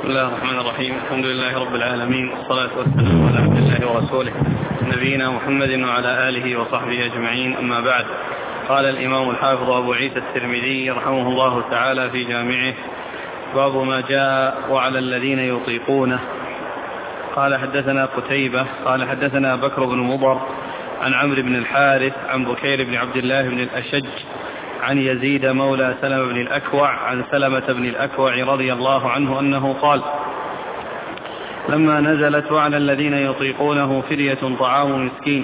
الله الرحمن الرحيم. الحمد لله رب العالمين، والصلاة والسلام على عبد الله ورسوله نبينا محمد وعلى آله وصحبه أجمعين، أما بعد. قال الإمام الحافظ أبو عيسى الترمذي رحمه الله تعالى في جامعه: باب ما جاء وعلى الذين يطيقونه. قال حدثنا قتيبة قال حدثنا بكر بن مضر عن عمرو بن الحارث عن بكير بن عبد الله بن الأشج عن يزيد مولى سلمة بن الأكوع عن سلمة بن الأكوع رضي الله عنه أنه قال: لما نزلت وعلى الذين يطيقونه فدية طعام مسكين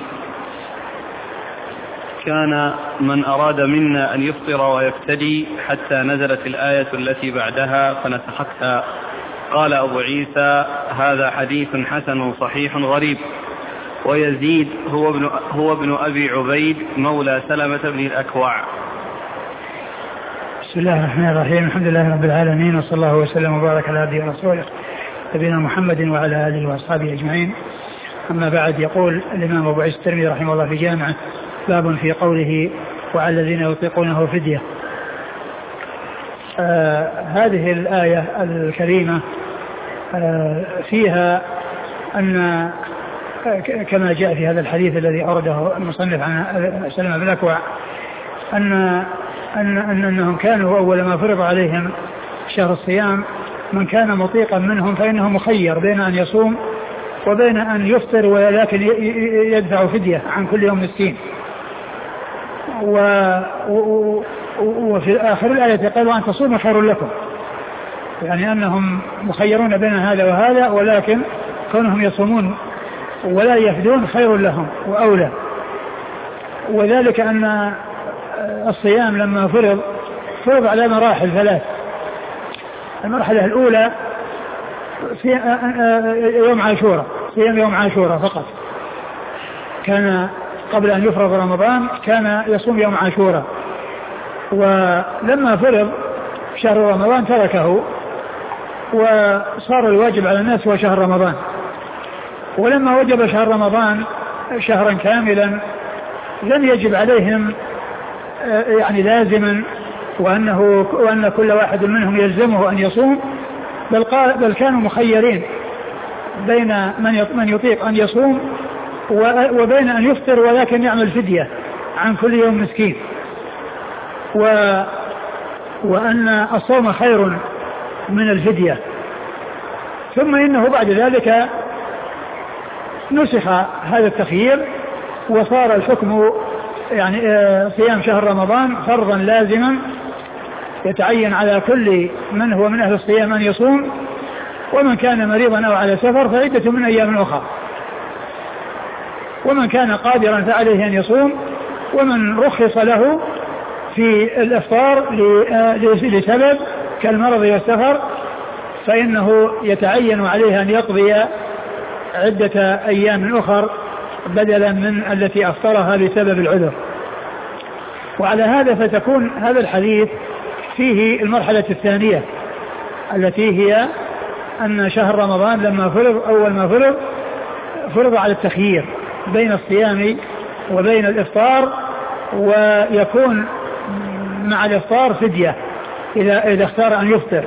كان من أراد منا أن يفطر ويفتدي حتى نزلت الآية التي بعدها فنسختها. قال أبو عيسى: هذا حديث حسن صحيح غريب. ويزيد هو ابن أبي عبيد مولى سلمة بن الأكوع. بسم الله الرحمن الرحيم. الحمد لله رب العالمين، وصلى الله وسلم وبارك على عبده ورسوله نبينا محمد وعلى آله وأصحابه أجمعين، أما بعد. يقول الإمام أبو عيسى الترمذي رحمه الله في جامعه: باب في قوله وعلى الذين يطيقونه فدية. هذه الآية الكريمة فيها أن كما جاء في هذا الحديث الذي أورده المصنف عن سلمة بن الأكوع أنهم كانوا أول ما فرض عليهم شهر الصيام من كان مطيقا منهم فإنه مخير بين أن يصوم وبين أن يفطر، ولكن يدفع فدية عن كل يوم مسكين. وفي آخر الآية قال: وأن تصوموا خير لكم، يعني أنهم مخيرون بين هذا وهذا، ولكن كونهم يصومون ولا يفدون خير لهم وأولى. وذلك أن الصيام لما فرض على مراحل ثلاث. المرحلة الأولى في يوم عاشوراء، صيام يوم عاشوراء فقط. كان قبل أن يفرض رمضان كان يصوم يوم عاشوراء، ولما فرض شهر رمضان تركه وصار الواجب على الناس هو شهر رمضان. ولما وجب شهر رمضان شهرا كاملا لم يجب عليهم يعني لازما وأن كل واحد منهم يلزمه أن يصوم، بل كانوا مخيرين بين من يطيق أن يصوم وبين أن يفطر ولكن يعمل فدية عن كل يوم مسكين، وأن الصوم خير من الفدية. ثم إنه بعد ذلك نسخ هذا التخيير وصار الحكم يعني صيام شهر رمضان فرضا لازما يتعين على كل من هو من أهل الصيام أن يصوم، ومن كان مريضا أو على سفر فعدة من أيام أخرى، ومن كان قادرا فعليه أن يصوم، ومن رخص له في الإفطار لسبب كالمرض والسفر فإنه يتعين عليه أن يقضي عدة أيام أخر بدلا من التي أفطرها لسبب العذر. وعلى هذا فتكون هذا الحديث فيه المرحلة الثانية التي هي أن شهر رمضان لما أول ما فرض على التخيير بين الصيام وبين الإفطار، ويكون مع الإفطار فدية إذا اختار أن يفطر،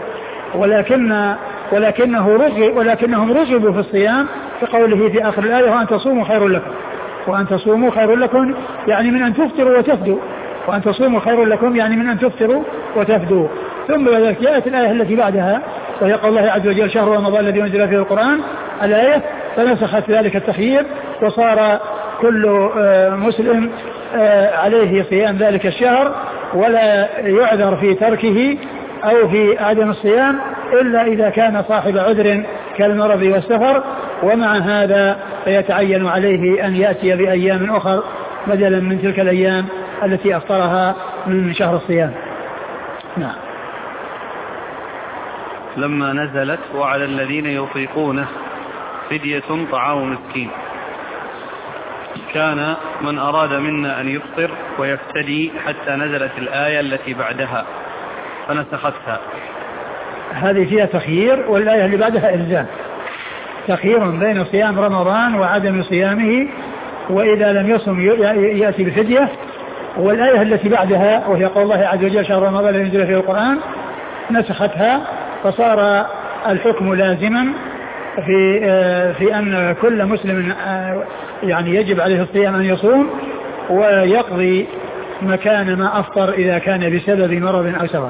ولكنهم رغبوا في الصيام كقوله في آخر الآية: وأن تصوموا خير لكم. وأن تصوموا خير لكم يعني من أن تفطروا وتفدوا، وأن تصوموا خير لكم يعني من أن تفطروا وتفدوا. ثم بعد جاءت الآية التي بعدها وهي قول الله عز وجل: شهر رمضان الذي أنزل فيه القرآن، الآية، فنسخت ذلك التخيير وصار كل مسلم عليه صيام ذلك الشهر، ولا يعذر في تركه أو في عدم الصيام إلا إذا كان صاحب عذر كالمرض والسفر. ومع هذا فيتعين عليه أن يأتي بأيام أخر بدلا من تلك الأيام التي أفطرها من شهر الصيام. نعم. لما نزلت وعلى الذين يطيقونه فدية طعام مسكين كان من أراد منا أن يفطر ويفتدي حتى نزلت الآية التي بعدها فنسختها. هذه فيها تخيير، والآية اللي بعدها إلزام، تخيير بين صيام رمضان وعدم صيامه، وإذا لم يصم يأتي بفدية. والآية التي بعدها وهي قول الله عز وجل: شهر رمضان الذي أنزل فيه القرآن، نسختها فصار الحكم لازما في أن كل مسلم يعني يجب عليه الصيام أن يصوم ويقضي مكان ما أفطر إذا كان بسبب مرض أو سفر.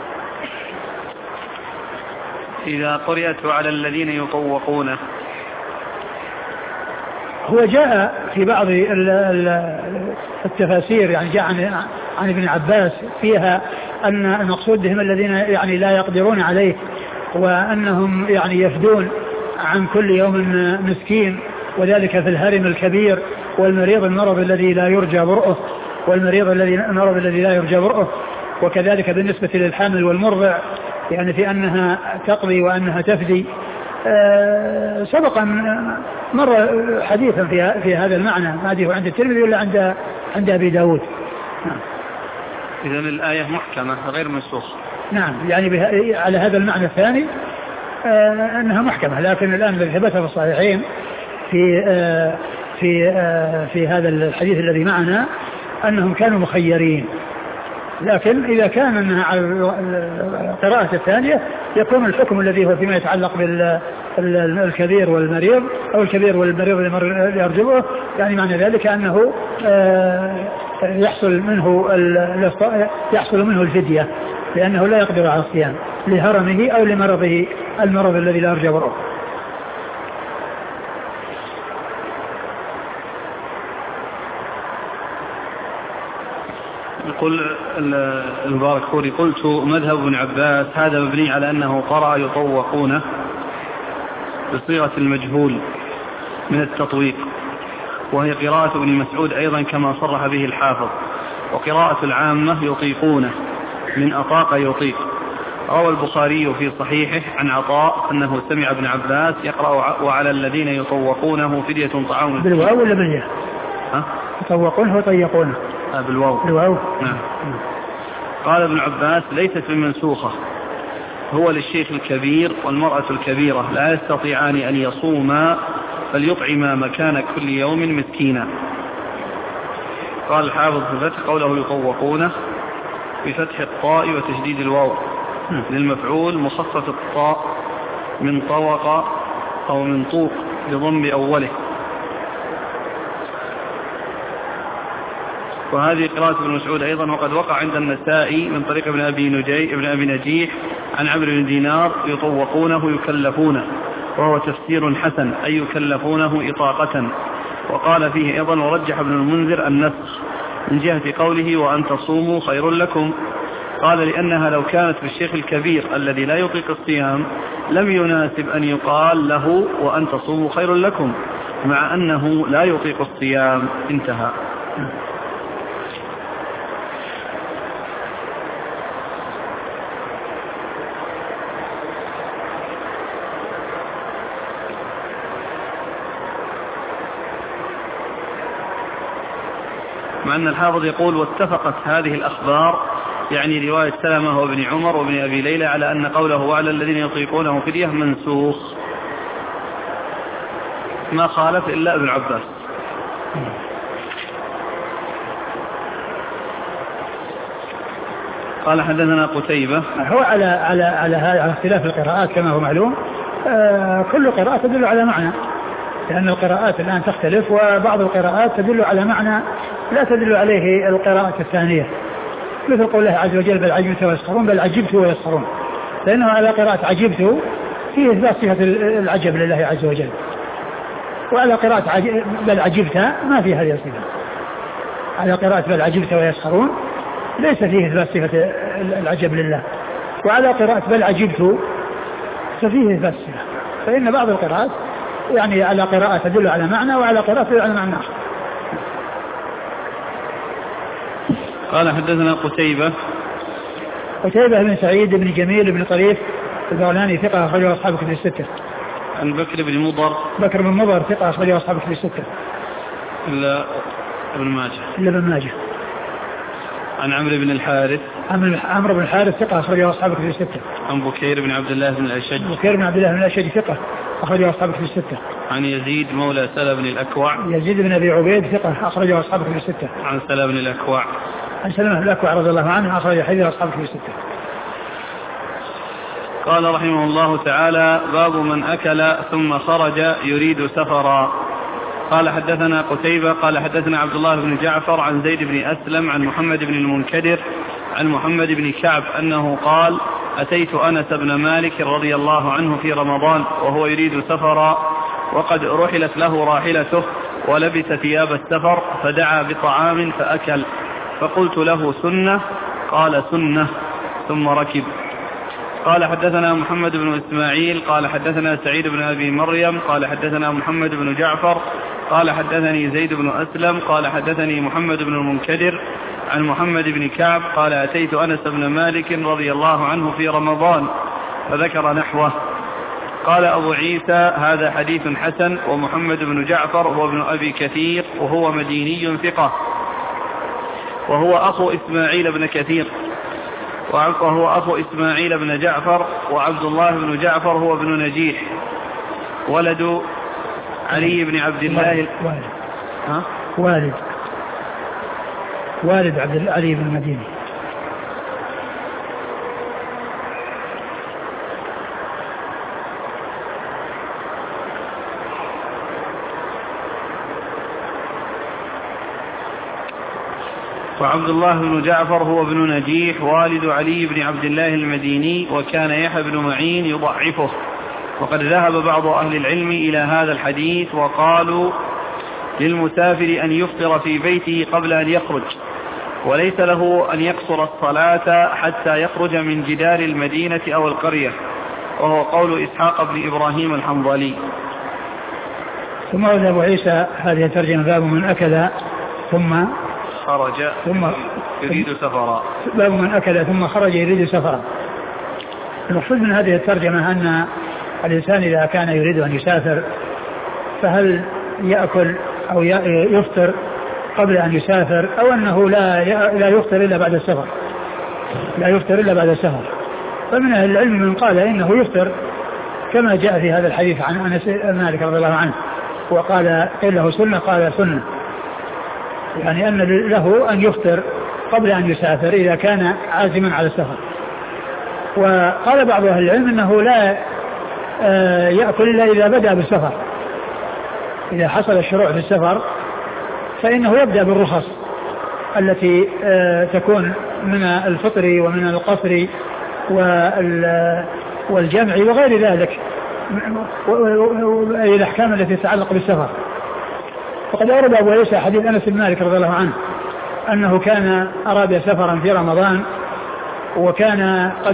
إذا قرأت على الذين يطوقونه، هو جاء في بعض التفاسير يعني جاء عن ابن عباس فيها أن المقصود بهم الذين يعني لا يقدرون عليه، وأنهم يعني يفدون عن كل يوم مسكين، وذلك في الهرم الكبير والمريض المرض الذي لا يرجى برؤه المرض الذي لا يرجى برؤه. وكذلك بالنسبة للحامل والمرضع يعني في أنها تقضي وأنها تفدي. سبق مر حديثا في هذا المعنى، ما أدري عند الترمذي ولا عند أبي داود. إذن الآية محكمة غير منسوخة. نعم، يعني على هذا المعنى الثاني أنها محكمة، لكن الآن الذي ثبت في الصحيحين في هذا الحديث الذي معنا أنهم كانوا مخيرين، لكن إذا كان أنها على القراءة الثانية يكون الحكم الذي هو فيما يتعلق بالكبير والمريض أو الكبير والمريض اللي يرجبه، يعني معنى ذلك أنه يحصل منه الفدية لأنه لا يقدر على الصيام لهرمه أو لمرضه المرض الذي لا يرجى برؤه. يقول المبارك فوري: قلت مذهب ابن عباس هذا مبني على أنه قرأ يطوقونه بصيغة المجهول من التطويق، وهي قراءة ابن مسعود أيضا كما صرح به الحافظ، وقراءة العامة يطيقونه من أطاق يطيق. روى البخاري في صحيحه عن عطاء أنه سمع ابن عباس يقرأ وعلى الذين يطوقونه فدية طعام. بالواو ولا بالياء؟ يطوقونه ويطيقونه بالواو. نعم. قال ابن عباس: ليست بمنسوخة، هو للشيخ الكبير والمرأة الكبيرة لا يستطيعان أن يصوما فليطعما مكان كل يوم مسكينا. قال الحافظ في الفتح: قوله يطوقونه بفتح الطاء وتشديد الواو للمفعول مخصص الطاء من طوق أو من طوق بضم أوله. وهذه قراءة ابن مسعود أيضا، وقد وقع عند النسائي من طريق ابن أبي نجيح عن عمرو بن دينار: يطوقونه يكلفونه، وهو تفسير حسن أي يكلفونه إطاقة. وقال فيه أيضا: ورجح ابن المنذر النسخ من جهة قوله وأن تصوموا خير لكم. قال: لأنها لو كانت بالشيخ الكبير الذي لا يطيق الصيام لم يناسب أن يقال له وأن تصوموا خير لكم، مع أنه لا يطيق الصيام. انتهى. مع أن الحافظ يقول: واتفقت هذه الأخبار، يعني رواية سلمة وابن عمر وابن أبي ليلى، على أن قوله وعلى الذين يطيقونه فدية منسوخ، ما خالف إلا ابن عباس. قال: حدثنا قتيبة. هو على اختلاف القراءات كما هو معلوم، كل قراءة تدل على معنى، لأن القراءات الآن تختلف، وبعض القراءات تدل على معنى لا تدل عليه القراءة الثانية، مثل قول الله عز وجل: بل عجبت ويسخرون، بل عجبت ويسخرون، لأنه على قراءة عجبت فيه إثبات صفة العجب لله عز وجل، وعلى قراءة بل عجبت ما فيه هذه الصفة. على قراءة بل عجبت ويسخرون ليس فيه إثبات صفة العجب لله، وعلى قراءة بل عجبت ففيه إثبات صفة. فإن بعض القراءات يعني على قراءة تدل على معنى، وعلى قراءة تدل على معنى آخر. قال: حدثنا قتيبة بن سعيد بن جميل بن طريف البغلاني ثقة أخرجه أصحاب كتب الستة. عن بكر بن مضر ثقة أخرجه أصحاب كتب الستة إلا ابن ماجه. عن عمرو بن الحارث ثقة أخرجه أصحاب كتب الستة. عن بكير بن عبد الله بن الأشج ثقة أخرجه أصحاب كتب الستة. عن يزيد مولى سلم بن الأكوع. يزيد بن أبي عبيد ثقة أخرجه أصحاب كتب الستة. عن سلمة بن الأكوع رضي الله عنه أخرج حديث أصحاب كتب الستة. قال رحمه الله تعالى: باب من أكل ثم خرج يريد سفرا. قال حدثنا قتيبة قال حدثنا عبد الله بن جعفر عن زيد بن أسلم عن محمد بن المنكدر عن محمد بن كعب أنه قال: أتيت أنس بن مالك رضي الله عنه في رمضان وهو يريد سفرا وقد رحلت له راحلته ولبس ثياب السفر فدعا بطعام فأكل، فقلت له: سنة؟ قال: سنة، ثم ركب. قال حدثنا محمد بن إسماعيل قال حدثنا سعيد بن أبي مريم قال حدثنا محمد بن جعفر قال حدثني زيد بن أسلم قال حدثني محمد بن المنكدر عن محمد بن كعب قال: أتيت أنس بن مالك رضي الله عنه في رمضان فذكر نحوه. قال أبو عيسى: هذا حديث حسن. ومحمد بن جعفر هو ابن أبي كثير وهو مديني ثقة، وهو أخو إسماعيل بن كثير، وهو أخو إسماعيل بن جعفر. وعبد الله بن جعفر هو ابن نجيح ولد علي بن عبد الله والد عبد علي بن المديني. وعبد الله بن جعفر هو ابن نجيح والد علي بن عبد الله المديني، وكان يحيى بن معين يضعفه. وقد ذهب بعض أهل العلم إلى هذا الحديث وقالوا: للمسافر أن يفطر في بيته قبل أن يخرج، وليس له أن يقصر الصلاة حتى يخرج من جدار المدينة أو القرية، وهو قول إسحاق بن إبراهيم الحنظلي. ثم ورد أبو عيسى هذه الترجمة: باب من أكل ثم خرج يريد سفرا. باب من أكل ثم خرج يريد سفرا. المقصود من هذه الترجمة أن الإنسان إذا كان يريد أن يسافر فهل يأكل أو يفطر قبل أن يسافر، أو أنه لا يفطر إلا بعد السفر، لا يفطر إلا بعد السفر. فمن أهل العلم من قال إنه يفطر كما جاء في هذا الحديث عن أنس بن مالك رضي الله عنه، وقال: قيل له سنة؟ قال: سنة، يعني أن له أن يفطر قبل أن يسافر إذا كان عازما على السفر. وقال بعض أهل العلم أنه لا يأكل إلا إذا بدأ بالسفر، إذا حصل الشروع في السفر فإنه يبدأ بالرخص التي تكون من الفطر ومن القصر والجمع وغير ذلك، الأحكام التي تتعلق بالسفر. وقد أورد أبو عيسى حديث أنس بن مالك رضي الله عنه أنه كان أراد سفرا في رمضان، وكان قد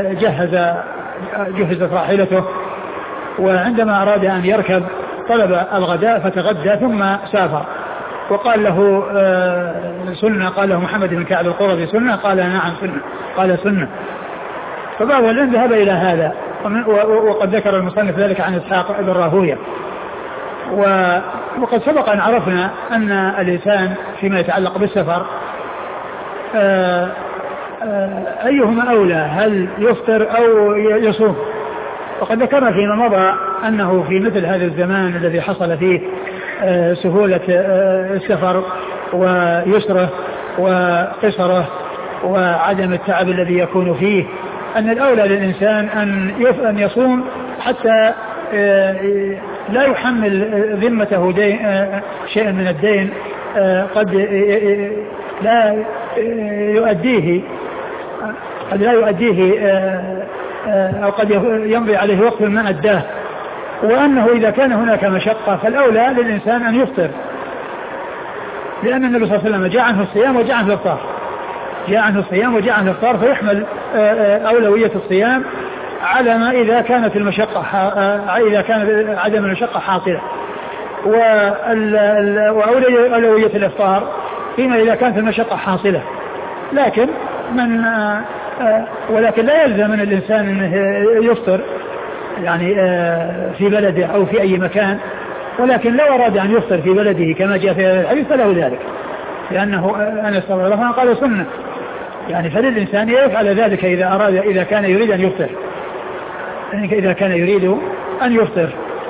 جهزت راحلته، وعندما أراد أن يركب طلب الغداء فتغدى ثم سافر، وقال له: سنة؟ قال له محمد بن كعب القرظي: سنة؟ قال: نعم سنة. قال: سنة. فبعض العلم ذهب إلى هذا، وقد ذكر المصنف ذلك عن إسحاق بن راهويه. وقد سبق أن عرفنا أن الإنسان فيما يتعلق بالسفر أيهما أولى، هل يفطر أو يصوم؟ وقد ذكرنا فيما مضى أنه في مثل هذا الزمان الذي حصل فيه سهولة السفر ويسره وقصره وعدم التعب الذي يكون فيه، أن الأولى للإنسان أن يصوم حتى لا يحمل ذمته شيئا من الدين قد لا يؤديه أو قد يمضي عليه وقت ما أداه، وأنه إذا كان هناك مشقة فالأولى للإنسان أن يفطر، لأن النبي صلى الله عليه وسلم جاء عنه الصيام وجاء عنه الإفطار، جاء عنه الصيام وجاء عنه الإفطار، فيحمل أولوية الصيام على ما إذا كانت المشقة إذا كان عدم المشقة حاصلة، وأولوية الإفطار فيما إذا كانت المشقة حاصلة. لكن ولكن لا يلزم من الإنسان أنه يفطر يعني في بلده أو في أي مكان، ولكن لو أراد أن يفطر في بلده كما جاء في الحديث فله ذلك، لأنه أنس رضي الله عنه قال: سنة، يعني فللإنسان يفعل ذلك إذا كان يريد أن يفطر، إذا كان يريد أن يفطر.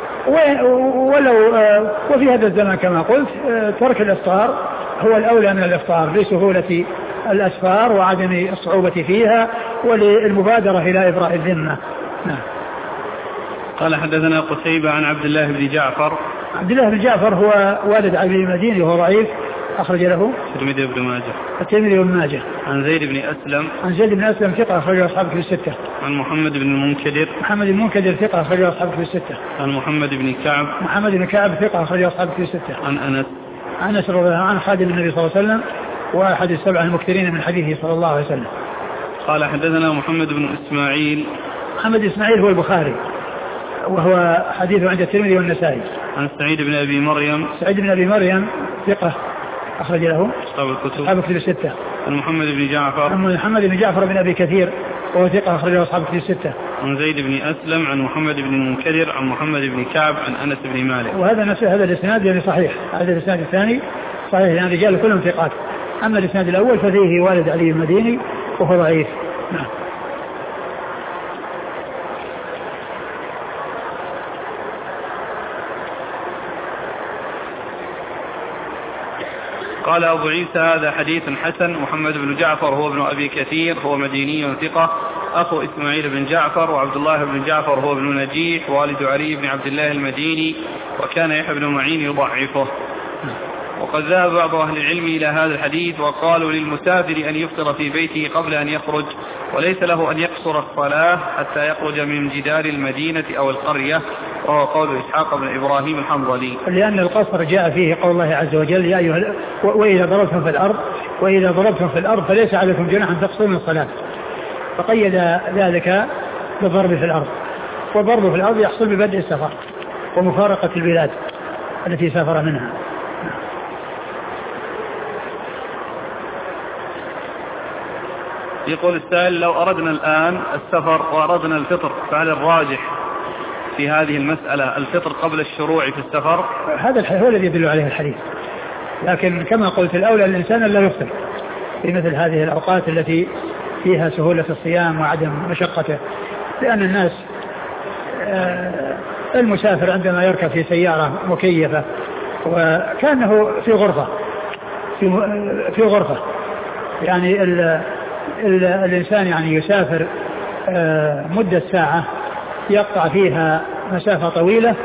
وفي هذا الزمان كما قلت ترك الإفطار هو الأولى من الإفطار لسهولة الأسفار وعدم الصعوبة فيها وللمبادرة إلى إبراء الذمة. نعم. قال حدثنا قتيبة عن عبد الله بن جعفر. عبد الله بن جعفر هو والد علي المديني وهو ضعيف، أخرج له الترمذي وابن ماجه. الترمذي وابن ماجه. عن زيد بن أسلم. عن زيد بن أسلم ثقة، أخرج أصحابه في الستة. عن محمد بن المنكدر. محمد بن المنكدر ثقة، أخرج أصحابه في الستة. عن محمد بن كعب. محمد بن كعب ثقة، أخرج أصحابه في الستة. عن أنس. أنس رضي الله عنه خادم النبي صلى الله عليه وسلم وأحد السبع المكثرين من حديثه صلى الله عليه وسلم. قال حدثنا محمد بن إسماعيل. محمد إسماعيل هو البخاري وهو حديثه عند الترمذي والنسائي. عن سعيد بن أبي مريم. سعيد بن أبي مريم ثقة، أخرج له أصحاب الكتب الستة. عن محمد بن جعفر. عن محمد بن جعفر بن أبي كثير وهو ثقة، أخرج له أصحاب الكتب الستة. عن زيد بن أسلم. عن محمد بن المنكدر. عن محمد بن كعب. عن أنس بن مالك. وهذا نفس هذا الإسناد يعني صحيح. هذا الإسناد الثاني صحيح، يعني رجال كلهم ثقات. أما الإسناد الأول ففيه والد علي المديني وهو ضعيف. نعم. قال أبو عيسى هذا حديث حسن. محمد بن جعفر هو ابن أبي كثير، هو مديني ثقة، أخو إسماعيل بن جعفر، وعبد الله بن جعفر هو ابن نجيح والد علي بن عبد الله المديني، وكان يحيى بن معين يضعفه. وقد ذهب بعض أهل العلم إلى هذا الحديث وقالوا للمسافر أن يفطر في بيته قبل أن يخرج، وليس له أن يقصر الصلاة حتى يخرج من جدار المدينة أو القرية، وهو قول إسحاق بن إبراهيم الحنظلي. لأن القصر جاء فيه قول الله عز وجل يا أيها وإذا ضربتم في الأرض فليس عليكم جناح أن تقصروا من الصلاة، فقيد ذلك بالضرب في الأرض، والضرب في الأرض يحصل ببدء السفر ومفارقة البلاد التي سافر منها. يقول السائل لو أردنا الآن السفر وأردنا الفطر فهل الراجح في هذه المسألة الفطر قبل الشروع في السفر؟ هذا هو الذي يدل عليه الحديث، لكن كما قلت الأولى الإنسان لا يفطر في مثل هذه الأوقات التي فيها سهولة الصيام وعدم مشقته، لأن الناس المسافر عندما يركب في سيارة مكيفة وكأنه في غرفة يعني الإنسان يعني يسافر مدة ساعة يقطع فيها مسافة طويلة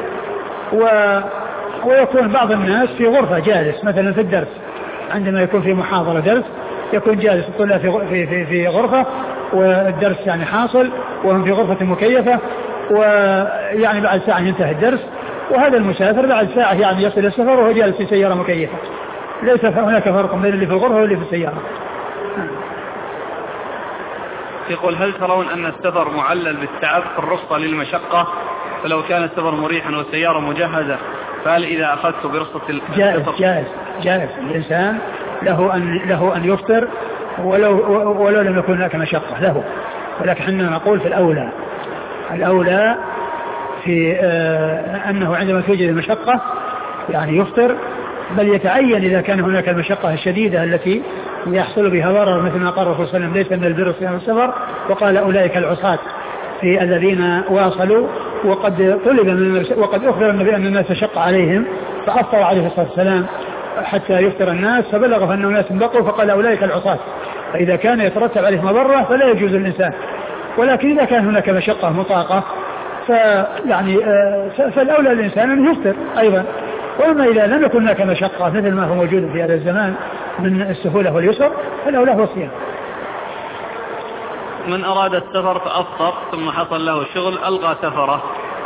ويكون بعض الناس في غرفة جالس، مثلا في الدرس عندما يكون في محاضرة درس يكون جالس الطلاب في غرفة والدرس يعني حاصل وهم في غرفة مكيفة، ويعني بعد ساعة ينتهي الدرس، وهذا المسافر بعد ساعة يعني يصل السفر وهو جالس في سيارة مكيفة، ليس هناك فرق بين اللي في الغرفة واللي في السيارة. يقول هل ترون أن السفر معلل بالتعب في الرخصة للمشقة؟ فلو كان السفر مريحا والسيارة مجهزة فهل إذا أخذت برخصة جائز الإنسان له أن يفطر ولو لم يكن هناك مشقة له، ولكن حنا نقول في الأولى في أنه عندما توجد المشقة يعني يفطر، بل يتعين إذا كان هناك المشقة الشديدة التي يحصل بها ضرر، مثل ما قال الرسول صلى الله عليه وسلم ليس من البر صيام السفر، وقال أولئك العصاة في الذين واصلوا، وقد أخبر النبي أن الناس شق عليهم فأفطر عليه الصلاة والسلام حتى يفطر الناس، فبلغ فأن الناس بقوا فقال أولئك العصاة، فإذا كان يترتب عليه مضرة فلا يجوز الإنسان، ولكن إذا كان هناك مشقة مطاقة فالأولى الإنسان أن يفطر أيضا. وأما إذا لم يكن هناك مشقة مثل ما هو موجود في هذا الزمان من السهولة واليسر فالأولى هو الصيام. من أراد السفر فأفطر ثم حصل له شغل ألغى سفره،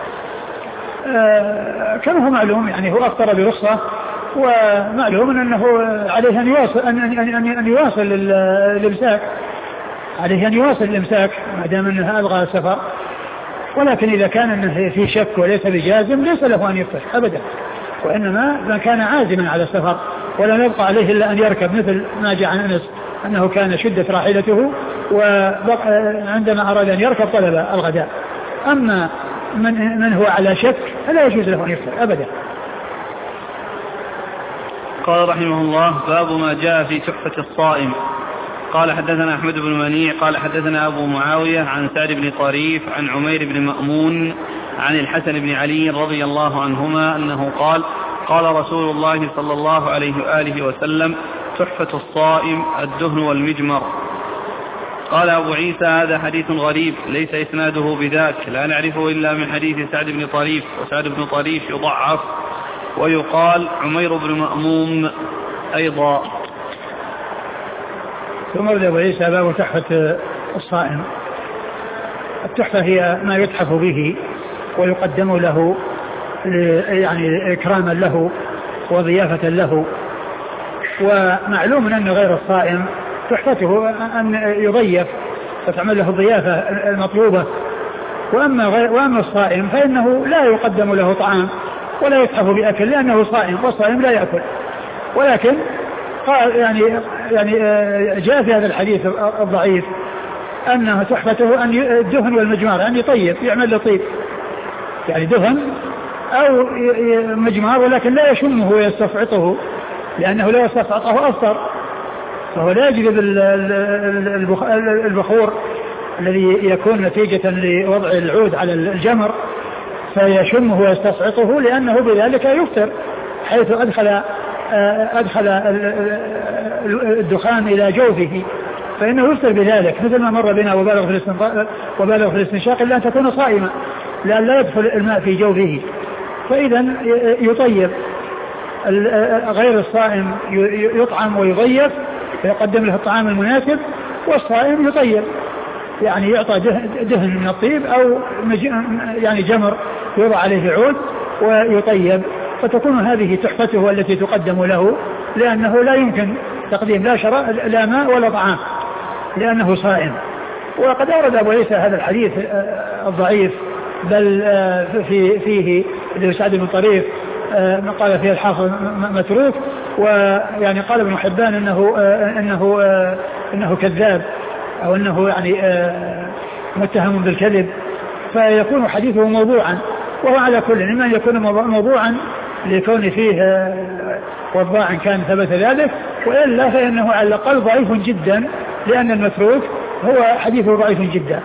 كما هو معلوم يعني هو أفطر برخصة، ومعلوم أنه عليه أن يواصل الإمساك، عليه أن يواصل الإمساك ما دام أنه ألغى السفر، ولكن إذا كان أنه في شك وليس بجازم ليس له أن يفطر أبدا، وإنما من كان عازما على السفر ولم يبقى عليه إلا أن يركب، مثل ما جاء عن أنس أنه كان شدة راحلته وعندما أراد أن يركب طلب الغداء. أما من هو على شك فلا يجوز له أن يفطر أبدا. قال رحمه الله باب ما جاء في تحفة الصائم. قال حدثنا أحمد بن منيع قال حدثنا أبو معاوية عن سعد بن طريف عن عمير بن مأمون عن الحسن بن علي رضي الله عنهما أنه قال قال رسول الله صلى الله عليه وآله وسلم تحفة الصائم الدهن والمجمر. قال أبو عيسى هذا حديث غريب ليس إسناده بذاك لا نعرفه إلا من حديث سعد بن طريف، وسعد بن طريف يضعف ويقال عمير بن مأموم أيضا. ثم ورد أبو عيسى باب تحفة الصائم. التحفة هي ما يتحف به ويقدم له يعني إكراما له وضيافة له. ومعلوم أن غير الصائم تحفته أن يضيف فتعمل له الضيافة المطلوبة. وأما الصائم فإنه لا يقدم له طعام ولا يتحف بأكل لأنه صائم، والصائم لا يأكل. ولكن قال يعني جاء في هذا الحديث الضعيف أنه تحفته أن الدهن والمجمار، أن يطيب يعمل له طيب، يعني دهن أو مجمار ولكن لا يشمه ويستفعطه، لأنه لا يستفعطه أفطر، فهو لا يجلب البخور الذي يكون نتيجة لوضع العود على الجمر فيشمه ويستفعطه، لأنه بذلك يفطر، حيث أدخل الدخان إلى جوفه فإنه يفطر بذلك، مثل ما مر بنا وبالغ في الاستنشاق إلا أن تكون صائمة لأن لا يدخل الماء في جوفه. فإذا يطيب غير الصائم يطعم ويضيف ويقدم له الطعام المناسب، والصائم يطيب يعني يعطى دهن من الطيب أو يعني جمر يوضع عليه عود ويطيب، فتكون هذه تحفته التي تقدم له، لأنه لا يمكن تقديم لا ماء ولا طعام لأنه صائم. وقد أورد أبو عيسى هذا الحديث الضعيف بل فيه سعد بن طريف قال فيه الحافظ متروك، ويعني قال ابن حبان إنه كذاب أو أنه يعني متهم بالكذب، فيكون حديثه موضوعا. وهو على كل إما أن يكون موضوعا لكون فيه وضاع كان ثبت ذلك، وإلا فإنه على الأقل ضعيف جدا، لأن المتروك هو حديثه ضعيف جدا.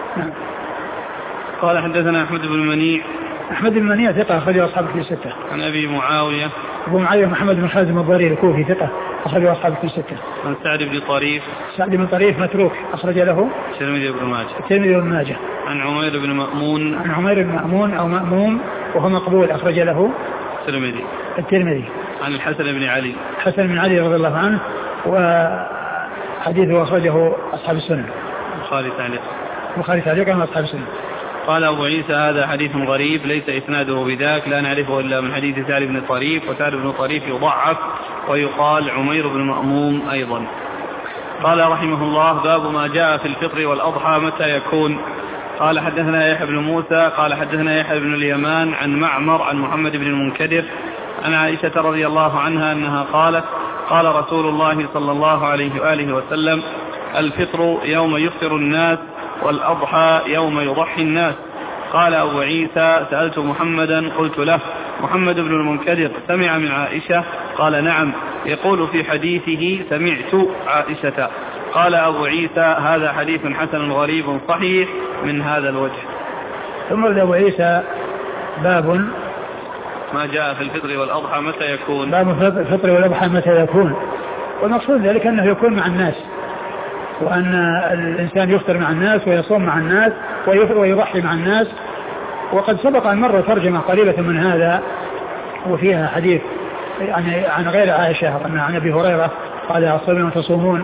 قال حدثنا أحمد بن منيع. أحمد بن منيع ثقة أخرجه أصحاب في الستة. عن أبي معاوية. أبو معاوية محمد بن خازم الضريري الكوفي ثقة أخرجه أصحاب في الستة. عن سعد بن طريف. سعد بن طريف متروك أخرج له الترمذي بن ماجه. الترمذي بن ماجه. عن عمير بن مأمون. عن عمير بن مأمون أو مأموم وهو مقبول أخرج له الترمذي. عن الحسن بن علي. الحسن بن علي رضي الله عنه وحديثه أخرجه أصحاب السنن. البخاري تعليقا وأصحاب السنن. قال أبو عيسى هذا حديث غريب ليس إسناده بذاك لا نعرفه إلا من حديث سعد بن طريف، وسعد بن طريف يضعف ويقال عمير بن مأموم أيضا. قال رحمه الله باب ما جاء في الفطر والأضحى متى يكون. قال حدثنا يحيى بن موسى قال حدثنا يحيى بن اليمان عن معمر عن محمد بن المنكدر عن عائشة رضي الله عنها أنها قالت قال رسول الله صلى الله عليه وآله وسلم الفطر يوم يفطر الناس والأضحى يوم يضحي الناس. قال أبو عيسى سألت محمدا قلت له محمد بن المنكدر سمع من عائشة؟ قال نعم، يقول في حديثه سمعت عائشة. قال أبو عيسى هذا حديث حسن غريب صحيح من هذا الوجه. ثم أبو عيسى باب ما جاء في الفطر والأضحى متى يكون. باب الفطر والأضحى متى يكون، والمقصود ذلك أنه يكون مع الناس، وأن الإنسان يفطر مع الناس ويصوم مع الناس ويضحي مع الناس. وقد سبق أن مر ترجمة قريبة من هذا وفيها حديث يعني عن غير عائشة عن أبي هريرة قال الصوم يوم تصومون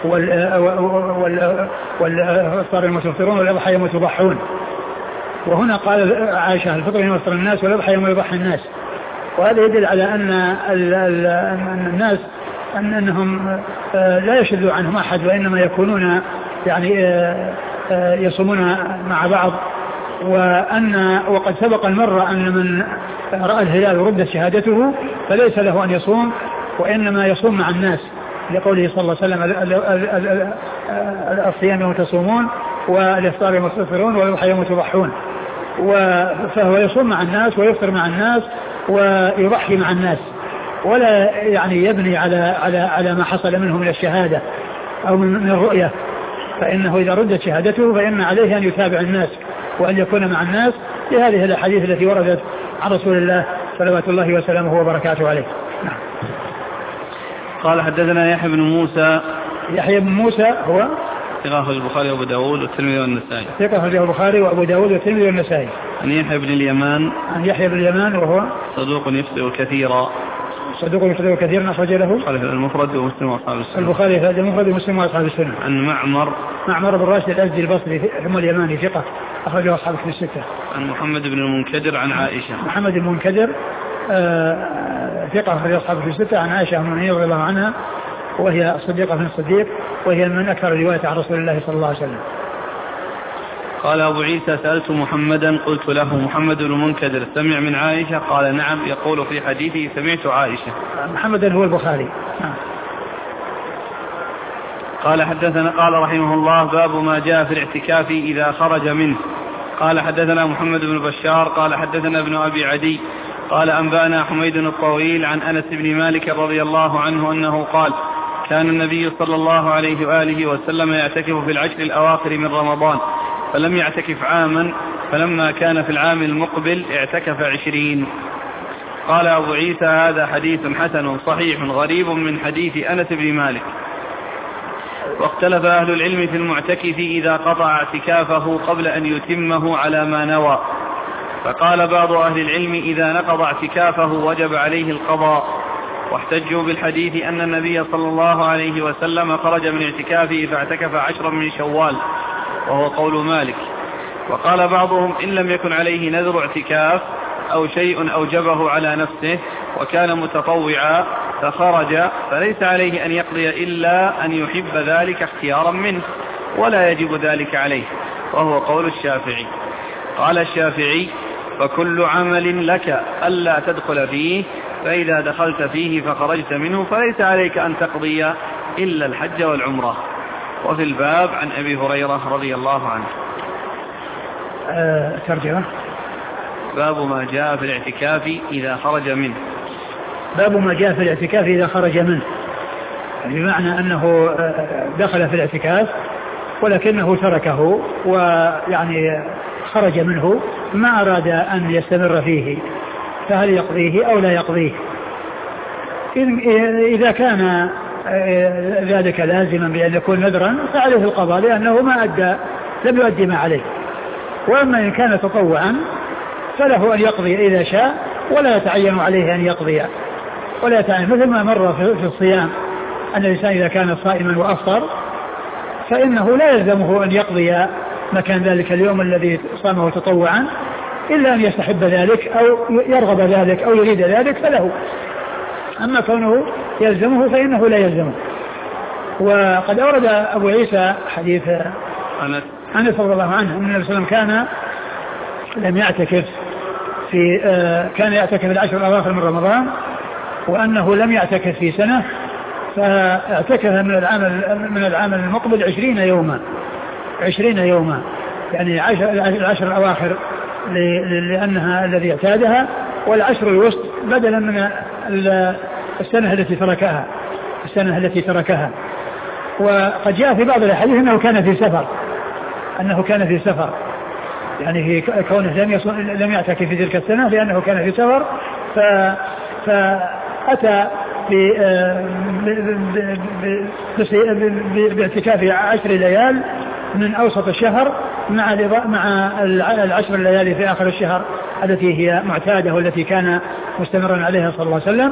والفطر يوم تفطرون والأضحى يوم تضحون. وهنا قال عائشة الفطر يوم يفطر الناس والأضحى يوم يضحي الناس. وهذا يدل على أن الناس أنهم لا يشذ عنهم أحد، وإنما يكونون يعني يصومون مع بعض. وقد سبق المرة أن من رأى الهلال ورد شهادته فليس له أن يصوم، وإنما يصوم مع الناس، لقوله صلى الله عليه وسلم الصيام يوم تصومون والإفطار يوم تفطرون والأضحى يوم تضحون. فهو يصوم مع الناس ويفطر مع الناس ويضحي مع الناس، ولا يعني يبني على ما حصل منه من الشهادة أو من الرؤية، فإنه إذا ردت شهادته فإن عليه أن يتابع الناس وأن يكون مع الناس لهذه الأحاديث التي وردت عن رسول الله صلوات الله وسلامه وبركاته عليه. نعم. قال حدثنا يحيى بن موسى. يحيى بن موسى هو ثقة البخاري وأبو داود والترمذي والنسائي. ثقة البخاري وأبو داود والترمذي والنسائي. عن يحيى بن اليمان. عن يحيى بن اليمان وهو صدوق يخطئ كثيرا. صدوق يخطئ كثيرا أخرج له المفرد ومسلم وأصحاب السنة. البخاري في المفرد ومسلم وأصحاب السنة. عن معمر بن راشد الأزدي البصري ثم اليماني ثقة أخرجه أصحاب الكتب الستة. عن محمد بن المنكدر عن عائشة. محمد بن المنكدر ثقة أخرجه أصحاب الكتب الستة. عن عائشة رضي الله عنها وهي الصديقة بن الصديق وهي من أكثر رواية عن رسول الله صلى الله عليه وسلم. قال أبو عيسى سألت محمدا قلت له محمد بن المنكدر سمع من عائشة؟ قال نعم، يقول في حديثه سمعت عائشة. محمد هو البخاري. قال حدثنا قال رحمه الله باب ما جاء في الاعتكاف إذا خرج منه. قال حدثنا محمد بن بشار قال حدثنا ابن أبي عدي قال أنبأنا حميد الطويل عن أنس بن مالك رضي الله عنه أنه قال كان النبي صلى الله عليه وآله وسلم يعتكف في العشر الأواخر من رمضان فلم يعتكف عاما، فلما كان في العام المقبل اعتكف 20. قال أبو عيسى هذا حديث حسن صحيح غريب من حديث أنس بن مالك. واختلف أهل العلم في المعتكف إذا قطع اعتكافه قبل أن يتمه على ما نوى، فقال بعض أهل العلم إذا نقض اعتكافه وجب عليه القضاء، واحتجوا بالحديث أن النبي صلى الله عليه وسلم خرج من اعتكافه فاعتكف 10 من شوال، وهو قول مالك. وقال بعضهم إن لم يكن عليه نذر اعتكاف أو شيء أوجبه على نفسه وكان متطوعا فخرج فليس عليه أن يقضي إلا أن يحب ذلك اختيارا منه ولا يجب ذلك عليه، وهو قول الشافعي. قال الشافعي فكل عمل لك ألا تدخل فيه، فإذا دخلت فيه فخرجت منه فليس عليك أن تقضي إلا الحج والعمرة. وفي الباب عن أبي هريرة رضي الله عنه. ترجمة باب ما جاء في الاعتكاف إذا خرج منه. باب ما جاء في الاعتكاف إذا خرج منه، بمعنى أنه دخل في الاعتكاف ولكنه تركه ويعني خرج منه ما أراد أن يستمر فيه، فهل يقضيه أو لا يقضيه؟ إذا كان ذلك لازما بأن يكون نذرا فعليه القضاء لأنه ما أدى لم يؤدي ما عليه. وأما إن كان تطوعا فله أن يقضي إذا شاء ولا يتعين عليه أن يقضي ولا يتعين، مثل ما مر في الصيام أن الإنسان إذا كان صائما وأفطر فإنه لا يلزمه أن يقضي مكان ذلك اليوم الذي صامه تطوعا إلا أن يستحب ذلك أو يرغب ذلك أو يريد ذلك فله. أما كونه يلزمه فإنه لا يلزمه. وقد أورد أبو عيسى حديث أنس رضي الله عنه أن النبي صلى الله عليه وسلم كان لم يعتكف في كان يعتكف العشر الأواخر من رمضان، وأنه لم يعتكف في سنة، فاعتكف من العام المقبل 20 يوما يعني العشر الأواخر لأنها الذي اعتادها، والعشر الوسط بدلا من السنة التي تركها. وقد جاء في بعض الحديث أنه كان في سفر يعني في كونه لم يعتكف في تلك السنة لأنه كان في سفر، فأتى باعتكاف 10 ليال من أوسط الشهر مع العشر الليالي في آخر الشهر التي هي معتادة والتي كان مستمرا عليها صلى الله عليه وسلم.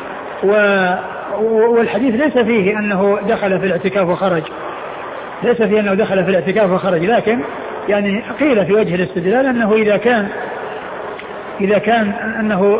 والحديث ليس فيه أنه دخل في الاعتكاف وخرج، لكن يعني قيل في وجه الاستدلال أنه إذا كان أنه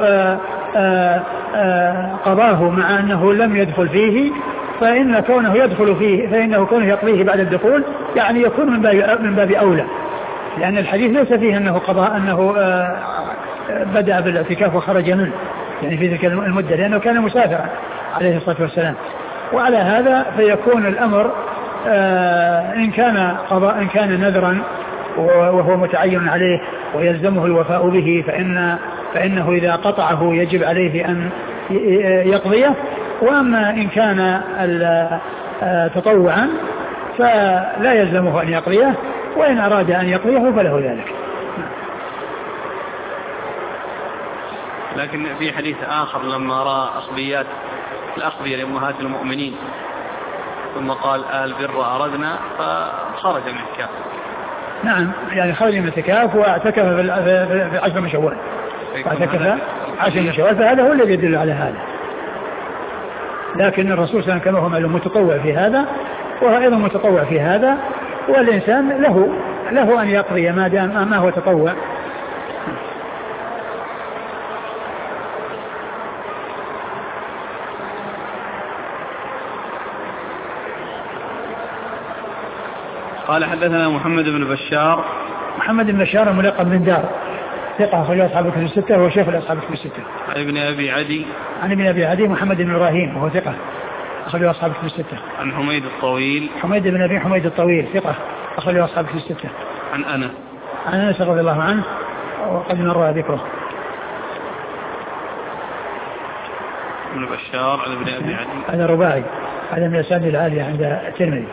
قضاه مع أنه لم يدخل فيه فإن كونه يدخل فيه فإنه كونه يقضيه بعد الدخول يعني يكون من باب أولى، لأن الحديث ليس فيه أنه قضاء أنه بدأ بالاعتكاف وخرج منه يعني في تلك المدة لأنه كان مسافرا عليه الصلاة والسلام. وعلى هذا فيكون الأمر إن كان نذرا وهو متعين عليه ويلزمه الوفاء به فإنه إذا قطعه يجب عليه أن يقضيه. وأما إن كان تطوعا فلا يلزمه أن يقضيه، وإن أراد أن يقضيه فله ذلك. لكن في حديث آخر لما رأى الأخبية لأمهات المؤمنين ثم قال البر أردنا خرج من الاعتكاف. نعم يعني خرج من الاعتكاف واعتكف في 10 من شوال، واعتكف 10 من شوال، فهذا هو الذي يدل على هذا. لكن الرسول صلى الله عليه وسلم كما هو معلوم متطوع في هذا، وهو أيضا متطوع في هذا، والإنسان له أن يقضي ما دام ما هو تطوع. قال حدثنا محمد بن بشار. محمد بن بشار ملقب من دار، ثقة أخرج أصحاب الكتب الستة، وهو شيخ الأصحاب الكتب الستة. عن ابن أبي عدي. عن ابن أبي عدي محمد بن إبراهيم وهو ثقة أخرج أصحاب الكتب الستة. عن حميد الطويل. حميد بن أبي حميد الطويل ثقة أخرج أصحاب الكتب الستة. عن أنس. عن أنس رضي الله عنه وقد مر ذكره. ابن بشار عن ابن أبي عدي. هذا رباعي، هذا من الأسانيد العالية عند الترمذي.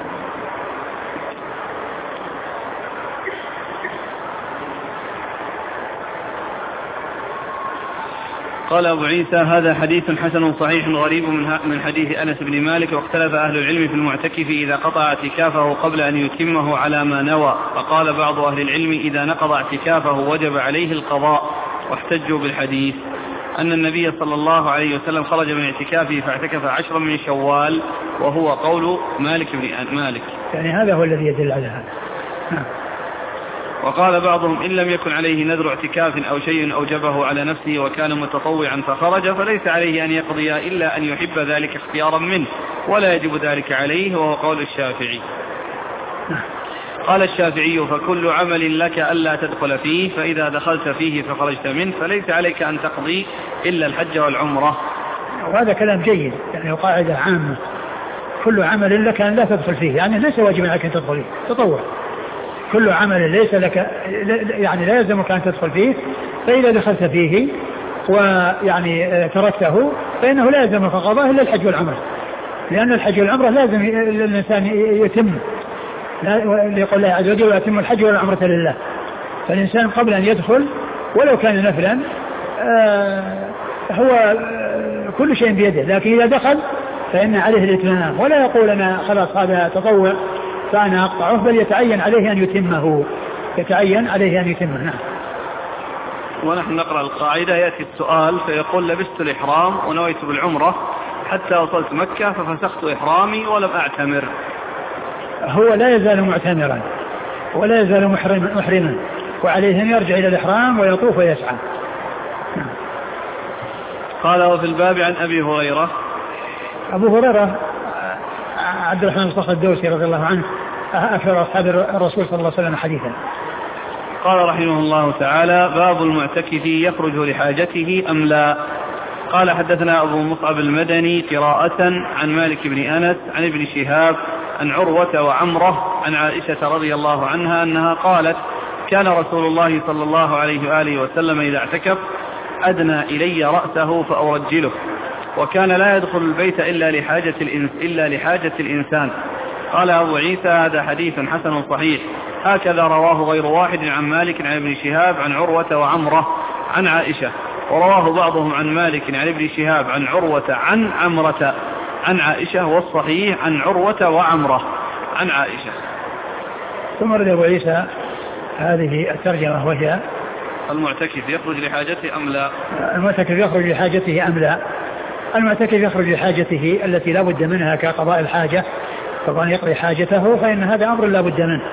قال أبو عيسى هذا حديث حسن صحيح غريب من حديث أنس بن مالك. واختلف أهل العلم في المعتكف إذا قطع اعتكافه قبل أن يتمه على ما نوى، فقال بعض أهل العلم إذا نقض اعتكافه وجب عليه القضاء، واحتجوا بالحديث أن النبي صلى الله عليه وسلم خرج من اعتكافه فاعتكف 10 من شوال، وهو قول مالك بن مالك. يعني هذا هو الذي يدل على هذا. وقال بعضهم إن لم يكن عليه نذر اعتكاف أو شيء أوجبه على نفسه وكان متطوعا فخرج فليس عليه أن يقضي إلا أن يحب ذلك اختيارا منه، ولا يجب ذلك عليه، وهو قول الشافعي. قال الشافعي فكل عمل لك ألا تدخل فيه، فإذا دخلت فيه فخرجت منه فليس عليك أن تقضي إلا الحج والعمرة. وهذا كلام جيد، يعني قاعدة عامة، كل عمل لك أن لا تدخل فيه، يعني ليس واجب عليك أن تدخل فيه، تطوع. كل عمل ليس لك يعني لا يلزمك أن تدخل فيه، فإذا دخلت فيه ويعني تركته فإنه لا يلزمك قضاء إلا الحج والعمرة، لأن الحج والعمرة لازم الإنسان يتم، يقول الله عز وجل ويتم الحج والعمرة لله. فالإنسان قبل أن يدخل ولو كان نفلا هو كل شيء بيده، لكن إذا دخل فإن عليه الإتمام، ولا يقول أنا خلاص هذا تطوع فأنا أقطعه، بل يتعين عليه أن يتمه، يتعين عليه أن يتمه. نعم. ونحن نقرأ القاعدة، يأتي السؤال فيقول لبست الإحرام ونويت بالعمرة حتى وصلت مكة ففسخت إحرامي ولم أعتمر، هو لا يزال معتمرا ولا يزال محرما، وعليه أن يرجع إلى الإحرام ويطوف ويسعى. نعم. قال وفي الباب عن أبي هريرة. أبو هريرة عبد الرحمن بن صخر الدوسي رضي الله عنه أكثر أصحاب الرسول صلى الله عليه وسلم حديثا. قال رحمه الله تعالى باب المعتكف يخرج لحاجته أم لا. قال حدثنا أبو مصعب المدني قراءة عن مالك بن أنس عن ابن شهاب عن عروة وعمرة عن عائشة رضي الله عنها أنها قالت كان رسول الله صلى الله عليه وآله وسلم إذا اعتكف أدنى إلي رأسه فأرجله، وكان لا يدخل البيت إلا لحاجة الإنسان. قال أبو عيسى هذا حديث حسن صحيح، هكذا رواه غير واحد عن مالك عن ابن شهاب عن عروة وعمرة عن عائشة، ورواه بعضهم عن مالك عن ابن شهاب عن عروة عن عمرة عن عائشة، والصحيح عن عروة وعمرة عن عائشة. ثم رد أبو عيسى هذه الترجمة وهي المعتكف يخرج لحاجته أم لا. المعتكف يخرج لحاجته أم لا. المعتكف يخرج لحاجته التي لا بد منها كقضاء الحاجة، طبعا يقضي حاجته فإن هذا أمر لا بد منه.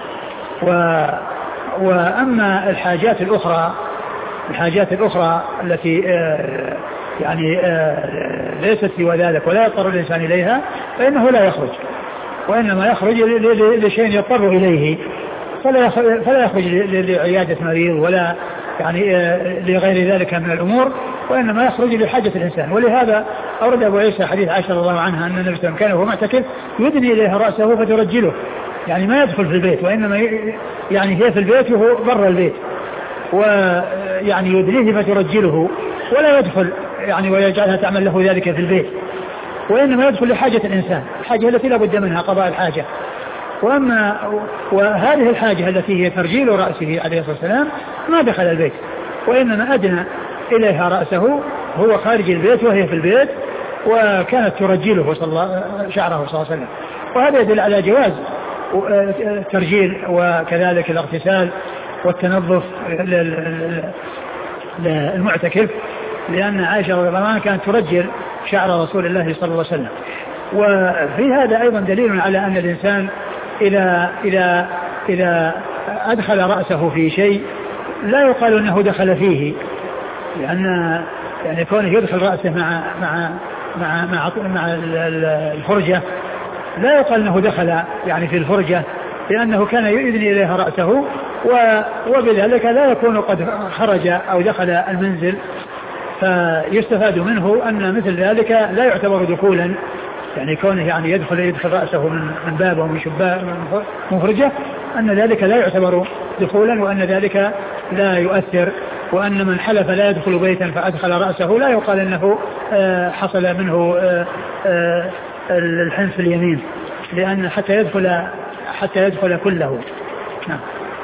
وأما الحاجات الأخرى التي يعني ليست سوى ذلك ولا يضطر الإنسان إليها فإنه لا يخرج، وإنما يخرج لشيء يضطر إليه، فلا يخرج لعيادة مريض ولا يعني لغير ذلك من الأمور، وإنما يخرج لحاجة الإنسان. ولهذا أورد أبو عيسى حديث عائشة رضي الله عنها أن النبي صلى الله عليه وسلم كان وهو معتكف يدني إليها رأسه فترجله، يعني ما يدخل في البيت، وإنما يعني هي في البيت وهو برا البيت، ويعني يدنيه فترجله ولا يدخل يعني ويجعلها تعمل له ذلك في البيت، وإنما يدخل لحاجة الإنسان، الحاجة التي لا بد منها قضاء الحاجة. وهذه الحاجة التي هي ترجيل رأسه عليه الصلاة والسلام ما دخل البيت، وإنما أدنى إليها رأسه هو خارج البيت وهي في البيت، وكانت ترجله شعره صلى الله عليه وسلم. وهذا يدل على جواز الترجيل وكذلك الاغتسال والتنظف للمعتكف، لأن عائشة رضي الله عنها كانت ترجل شعر رسول الله صلى الله عليه وسلم. وفي هذا أيضا دليل على أن الإنسان إذا أدخل رأسه في شيء لا يقال أنه دخل فيه، لأن يعني كونه يدخل رأسه مع الفرجة لا يقال أنه دخل يعني في الفرجة، لأنه كان يؤذن إليها رأسه، وبذلك لا يكون قد خرج أو دخل المنزل. فيستفاد منه أن مثل ذلك لا يعتبر دخولا، يعني كونه يعني يدخل رأسه من باب أو من شباك من فرجة، أن ذلك لا يعتبر دخولا، وأن ذلك لا يؤثر، وأن من حلف لا يدخل بيتا فأدخل رأسه لا يقال أنه حصل منه الحنث في اليمين، لأن حتى يدخل كله. نعم.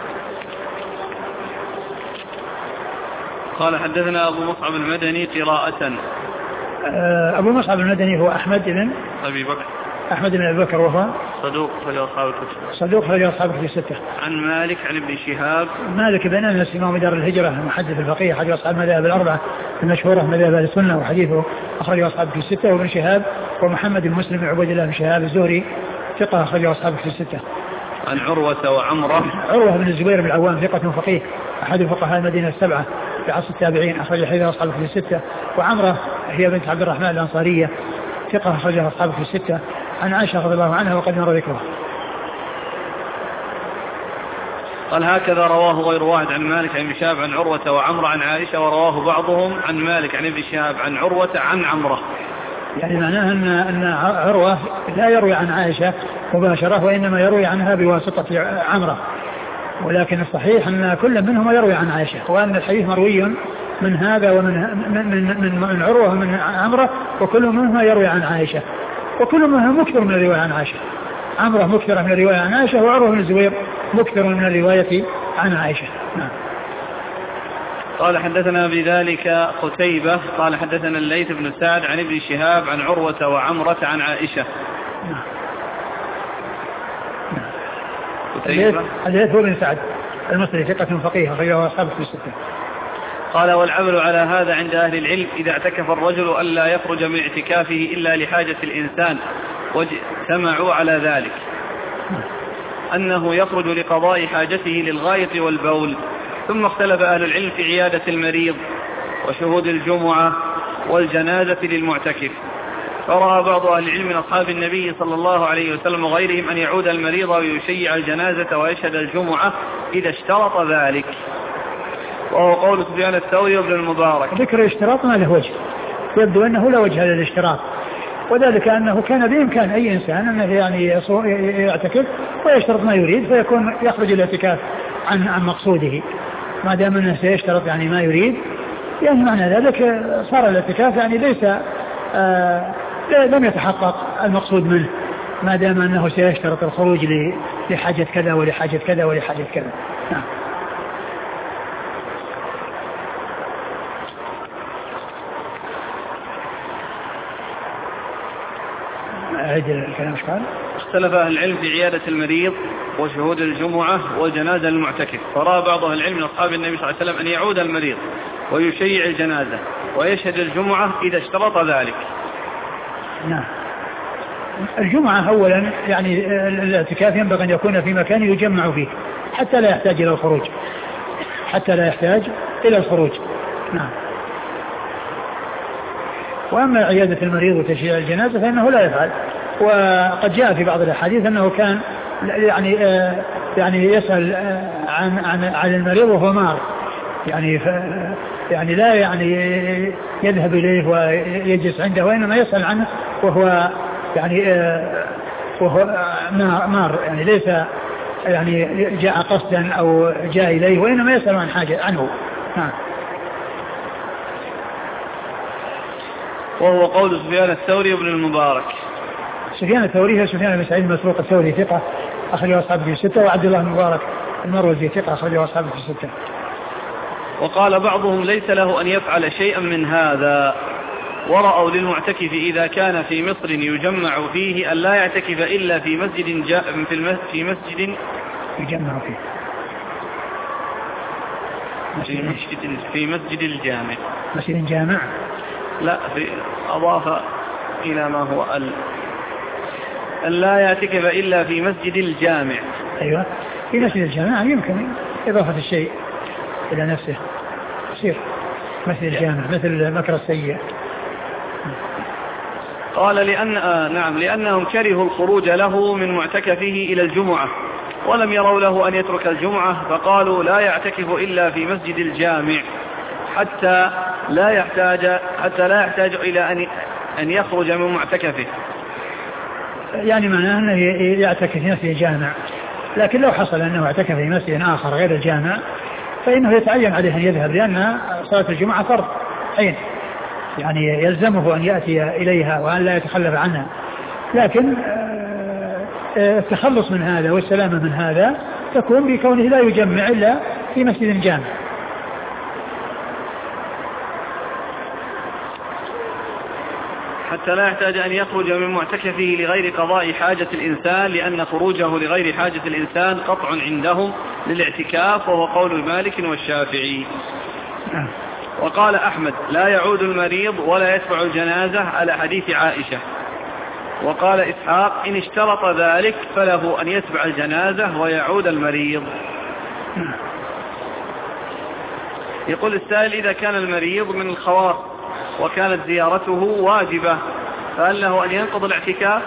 قال حدثنا أبو مصعب المدني قراءة. أبو مصعب المدني هو أحمد بن أبي بكر وهو صدوق خرج أصحاب الكتب الستة. عن مالك عن ابن شهاب. مالك بن أنس إمام دار الهجرة المحدث الفقيه أحد أصحاب المذاهب الأربعة المشهورة مذاهب أهل السنة، وحديثه أخرجه أصحاب الكتب الستة. وابن شهاب ومحمد بن مسلم بن عبيد الله بن شهاب الزهري ثقة أخرجه أصحاب الكتب الستة. عن عروة وعمرة. عروة بن الزبير بن العوام ثقة فقيه أحد فقهاء المدينة السبعة في عصر التابعين أخرج حديث أصحاب الكتب الستة. وعمرة هي بنت عبد الرحمن الأنصارية ثقة أخرجها أصحاب الكتب الستة. عن عائشة رضي الله عنها وقد مر ذكرها. قال هكذا رواه غير واحد عن مالك عن ابن شهاب عن عروة وعمرة عن عائشة، ورواه بعضهم عن مالك عن ابن شهاب عن عروة عن عمرة. يعني معناه أن عروة لا يروي عن عائشة مباشرة، وإنما يروي عنها بواسطة عمرة، ولكن الصحيح أن كل منهما يروي عن عائشة، وأن الحديث مروي من هذا ومن من عروة ومن عمرة، وكل منهما يروي عن عائشة، وكل منهما مكثر من الرواية عن عائشة. عمرة مكثرة من الرواية عن عائشة، وعروة بن الزبير مكثر من الرواية عن عائشة. نعم. قال حدثنا بذلك قتيبة قال حدثنا الليث بن سعد عن ابن شهاب عن عروة وعمرة عن عائشة. الليث هو بن سعد المصري ثقة فقيه أخرجه أصحاب الكتب الستة. قال والعمل على هذا عند أهل العلم إذا اعتكف الرجل ألا يخرج من اعتكافه إلا لحاجة الإنسان، واجتمعوا على ذلك أنه يخرج لقضاء حاجته للغاية والبول. ثم اختلف أهل العلم في عيادة المريض وشهود الجمعة والجنازة للمعتكف، فرأى بعض أهل العلم من أصحاب النبي صلى الله عليه وسلم وغيرهم أن يعود المريض ويشيع الجنازة ويشهد الجمعة إذا اشترط ذلك، وهو قول سفيان الثوري وابن المبارك. ذكر الاشتراط ما له وجه، يبدو أنه لا وجه للاشتراط، وذلك أنه كان بإمكان أي إنسان أنه يعني يعتكف ويشترط ما يريد فيكون يخرج الاعتكاف عن مقصوده، ما دام أنه سيشترط يعني ما يريد، يعني معنى ذلك صار الاعتكاف يعني ليس لم يتحقق المقصود منه، ما دام أنه سيشترط الخروج لحاجة كذا ولحاجة كذا ولحاجة كذا. نعم. أعيد الكلام إيش قال؟ اختلف أهل العلم في عيادة المريض وشهود الجمعة والجنازة للمعتكف، فرأى بعض أهل العلم من أصحاب النبي صلى الله عليه وسلم أن يعود المريض ويشيع الجنازة ويشهد الجمعة إذا اشترط ذلك. نعم. الجمعة أولا يعني الاعتكاف ينبغي أن يكون في مكان يجمع فيه حتى لا يحتاج إلى الخروج، نعم. وأما عيادة المريض وتشييع الجنازة فإنه لا يفعل، وقد جاء في بعض الأحاديث أنه كان يعني يسأل عن المريض وهو مار، يعني لا يعني يذهب إليه ويجلس عنده، وإنما يسأل عنه وهو مار، يعني ليس يعني جاء قصدا أو جاء إليه، وإنما يسأل عن حاجة عنه. نعم. وهو قول سفيان الثوري وابن المبارك. سفيان الثوري هو سفيان بن سعيد مسروق الثوري ثقة أخرجه أصحابه في الستة، وعبد الله المبارك المروزي ثقة أخرجه أصحابه في الستة. وقال بعضهم ليس له أن يفعل شيئا من هذا، ورأوا للمعتكف إذا كان في مصر يجمع فيه أن لا يعتكف إلا في مسجد يجمع فيه في مسجد الجامع. مسجد جامع لا، أضاف إلى ما هو أن لا يعتكف إلا في مسجد الجامع. أيوة، في مسجد الجامع يمكن إضافة الشيء إلى نفسه يصير مسجد الجامع مثل مكر السيء. قال لأنهم كرهوا الخروج له من معتكفه إلى الجمعة ولم يروا له أن يترك الجمعة، فقالوا لا يعتكف إلا في مسجد الجامع حتى لا يحتاج إلى أن يخرج من معتكفه. يعني معناه أنه يعتكف في مسجد الجامع، لكن لو حصل أنه اعتكف في مسجد آخر غير الجامع فإنه يتعين عليه أن يذهب، لأن صلاة الجمعة فرض عين، يعني يلزمه أن يأتي إليها وأن لا يتخلف عنها. لكن التخلص من هذا والسلامة من هذا تكون بكونه لا يجمع إلا في مسجد الجامع. حتى لا يحتاج أن يخرج من معتكفه لغير قضاء حاجة الإنسان، لأن خروجه لغير حاجة الإنسان قطع عندهم للاعتكاف، وهو قول مالك والشافعي. وقال أحمد لا يعود المريض ولا يتبع الجنازة على حديث عائشة. وقال إسحاق إن اشترط ذلك فله أن يتبع الجنازة ويعود المريض. يقول السائل إذا كان المريض من الخواص وكانت زيارته واجبة فهل له أن ينقض الاعتكاف؟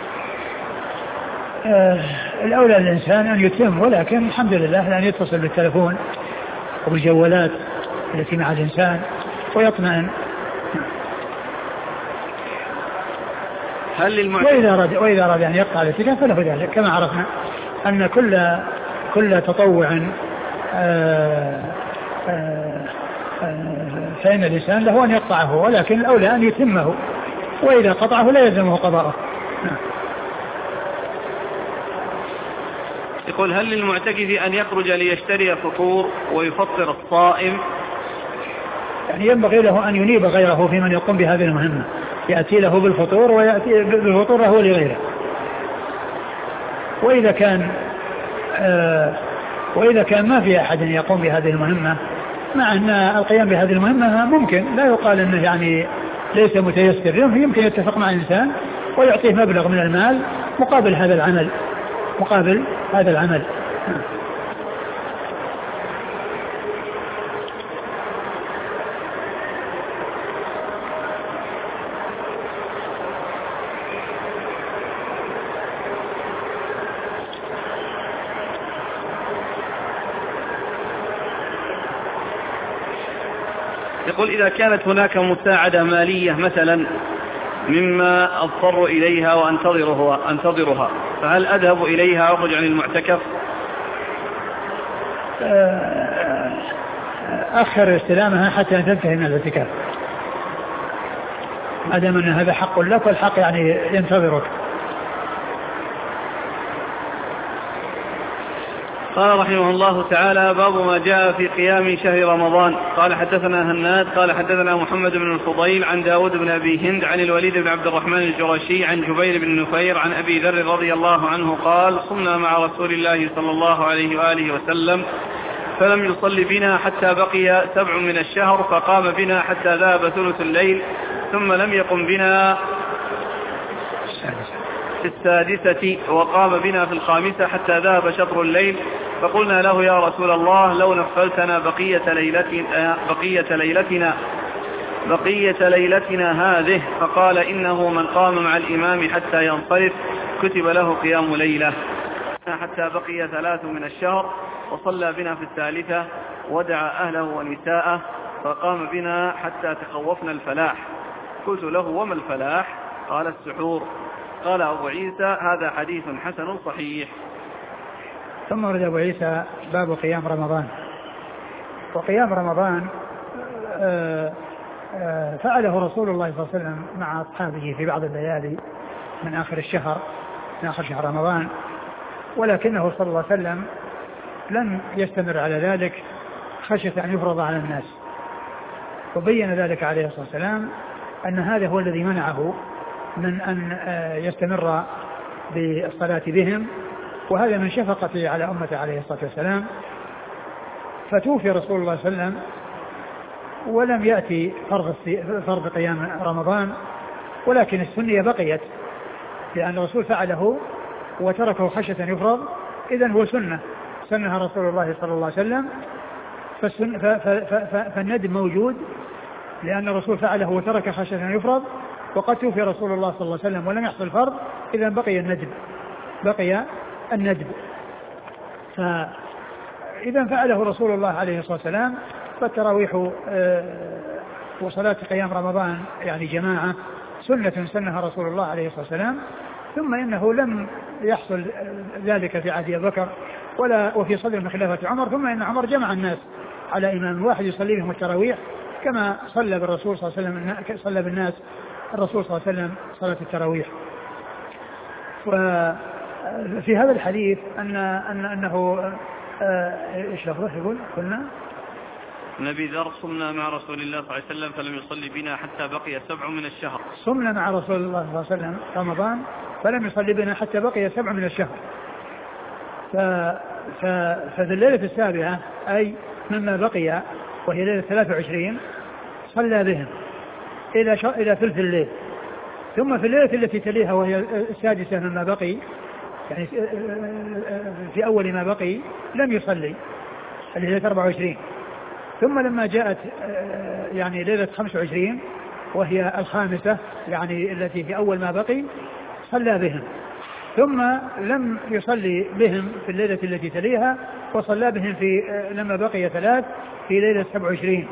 الأولى للإنسان أن يتم، ولكن الحمد لله لأن يتصل بالتلفون وبالجوالات التي مع الإنسان ويطمئن. وإذا أراد أن يقطع الاعتكاف فله ذلك، كما عرفنا أن كل تطوع فإن الإنسان له أن يقطعه، ولكن الأولى أن يتمه، وإذا قطعه لا يلزمه قضاءه. يقول هل للمعتكف أن يخرج ليشتري فطور ويفطر الصائم؟ يعني ينبغي له أن ينيب غيره في من يقوم بهذه المهمة، يأتي له بالفطور ويأتي بالفطور هو لغيره. وإذا كان ما في أحد يقوم بهذه المهمة، مع أن القيام بهذه المهمة ممكن، لا يقال أنه يعني ليس متيسر، يمكن يتفق مع الإنسان ويعطيه مبلغ من المال مقابل هذا العمل. يقول إذا كانت هناك مساعدة مالية مثلا مما أضطر إليها وأنتظرها فهل أذهب إليها وأخرج عن المعتكف؟ أخر استلامها حتى تنتهي من الاعتكاف، ما دام أن هذا حق لك والحق يعني ينتظرك. قال رحمه الله تعالى باب ما جاء في قيام شهر رمضان. قال حدثنا هناد قال حدثنا محمد بن الفضيل عن داود بن أبي هند عن الوليد بن عبد الرحمن الجرشي عن جبير بن نفير عن أبي ذر رضي الله عنه قال صمنا مع رسول الله صلى الله عليه وآله وسلم فلم يصل بنا حتى بقي 7 من الشهر، فقام بنا حتى ذهب ثلث الليل، ثم لم يقم بنا في 6 وقام بنا في 5 حتى ذهب شطر الليل، فقلنا له يا رسول الله لو نفلتنا بقية ليلتنا هذه، فقال إنه من قام مع الإمام حتى ينصرف كتب له قيام ليلة. حتى بقي 3 من الشهر وصلى بنا في 3 ودعا أهله ونساءه، فقام بنا حتى تخوفنا الفلاح. قلت له وما الفلاح؟ قال السحور. قال أبو عيسى هذا حديث حسن صحيح. ثم ورد أبو عيسى باب قيام رمضان. وقيام رمضان فعله رسول الله صلى الله عليه وسلم مع أصحابه في بعض الليالي من آخر شهر رمضان، ولكنه صلى الله عليه وسلم لم يستمر على ذلك خشية أن يفرض على الناس، وبين ذلك عليه الصلاة والسلام أن هذا هو الذي منعه من أن يستمر بالصلاة بهم، وهذا من شفقته على أمته عليه الصلاة والسلام. فتوفي رسول الله صلى الله عليه وسلم ولم يأتي فرض قيام رمضان، ولكن السنية بقيت، لأن الرسول فعله وتركه خشية يفرض، إذن هو سنها رسول الله صلى الله عليه وسلم. فالندب موجود لأن الرسول فعله وترك خشية يفرض، وقد توفي رسول الله صلى الله عليه وسلم ولم يحصل فرض، إذن بقي الندب. فإذا فعله رسول الله عليه الصلاة والسلام فالتراويح وصلاة قيام رمضان يعني جماعة سنها رسول الله عليه الصلاة والسلام. ثم إنه لم يحصل ذلك في عهد أبي بكر وفي صدر من خلافة عمر، ثم إن عمر جمع الناس على إمام واحد يصلي بهم التراويح كما صلى بالرسول صلى الله عليه وسلم، صلى بالناس الرسول صلى الله عليه وسلم صلاة التراويح. وفي هذا الحديث أنه إيش لفظه يقول قلنا نبي ذر صمنا مع رسول الله صلى الله عليه وسلم فلم يصلي بنا حتى بقي 7 من الشهر. صمنا مع رسول الله صلى الله عليه وسلم رمضان فلم يصلي بنا حتى بقي 7 من الشهر. ففي الليلة السابعة أي مما بقي وهي ليلة 23 صلى بهم إلى ثلث الليل. ثم في الليلة التي تليها وهي السادسة مما بقي يعني في أول ما بقي لم يصلي الليلة 24. ثم لما جاءت يعني ليلة 25 وهي الخامسة يعني التي في أول ما بقي صلى بهم، ثم لم يصلي بهم في الليلة التي تليها وصلى بهم في لما بقي 3 في ليلة 27.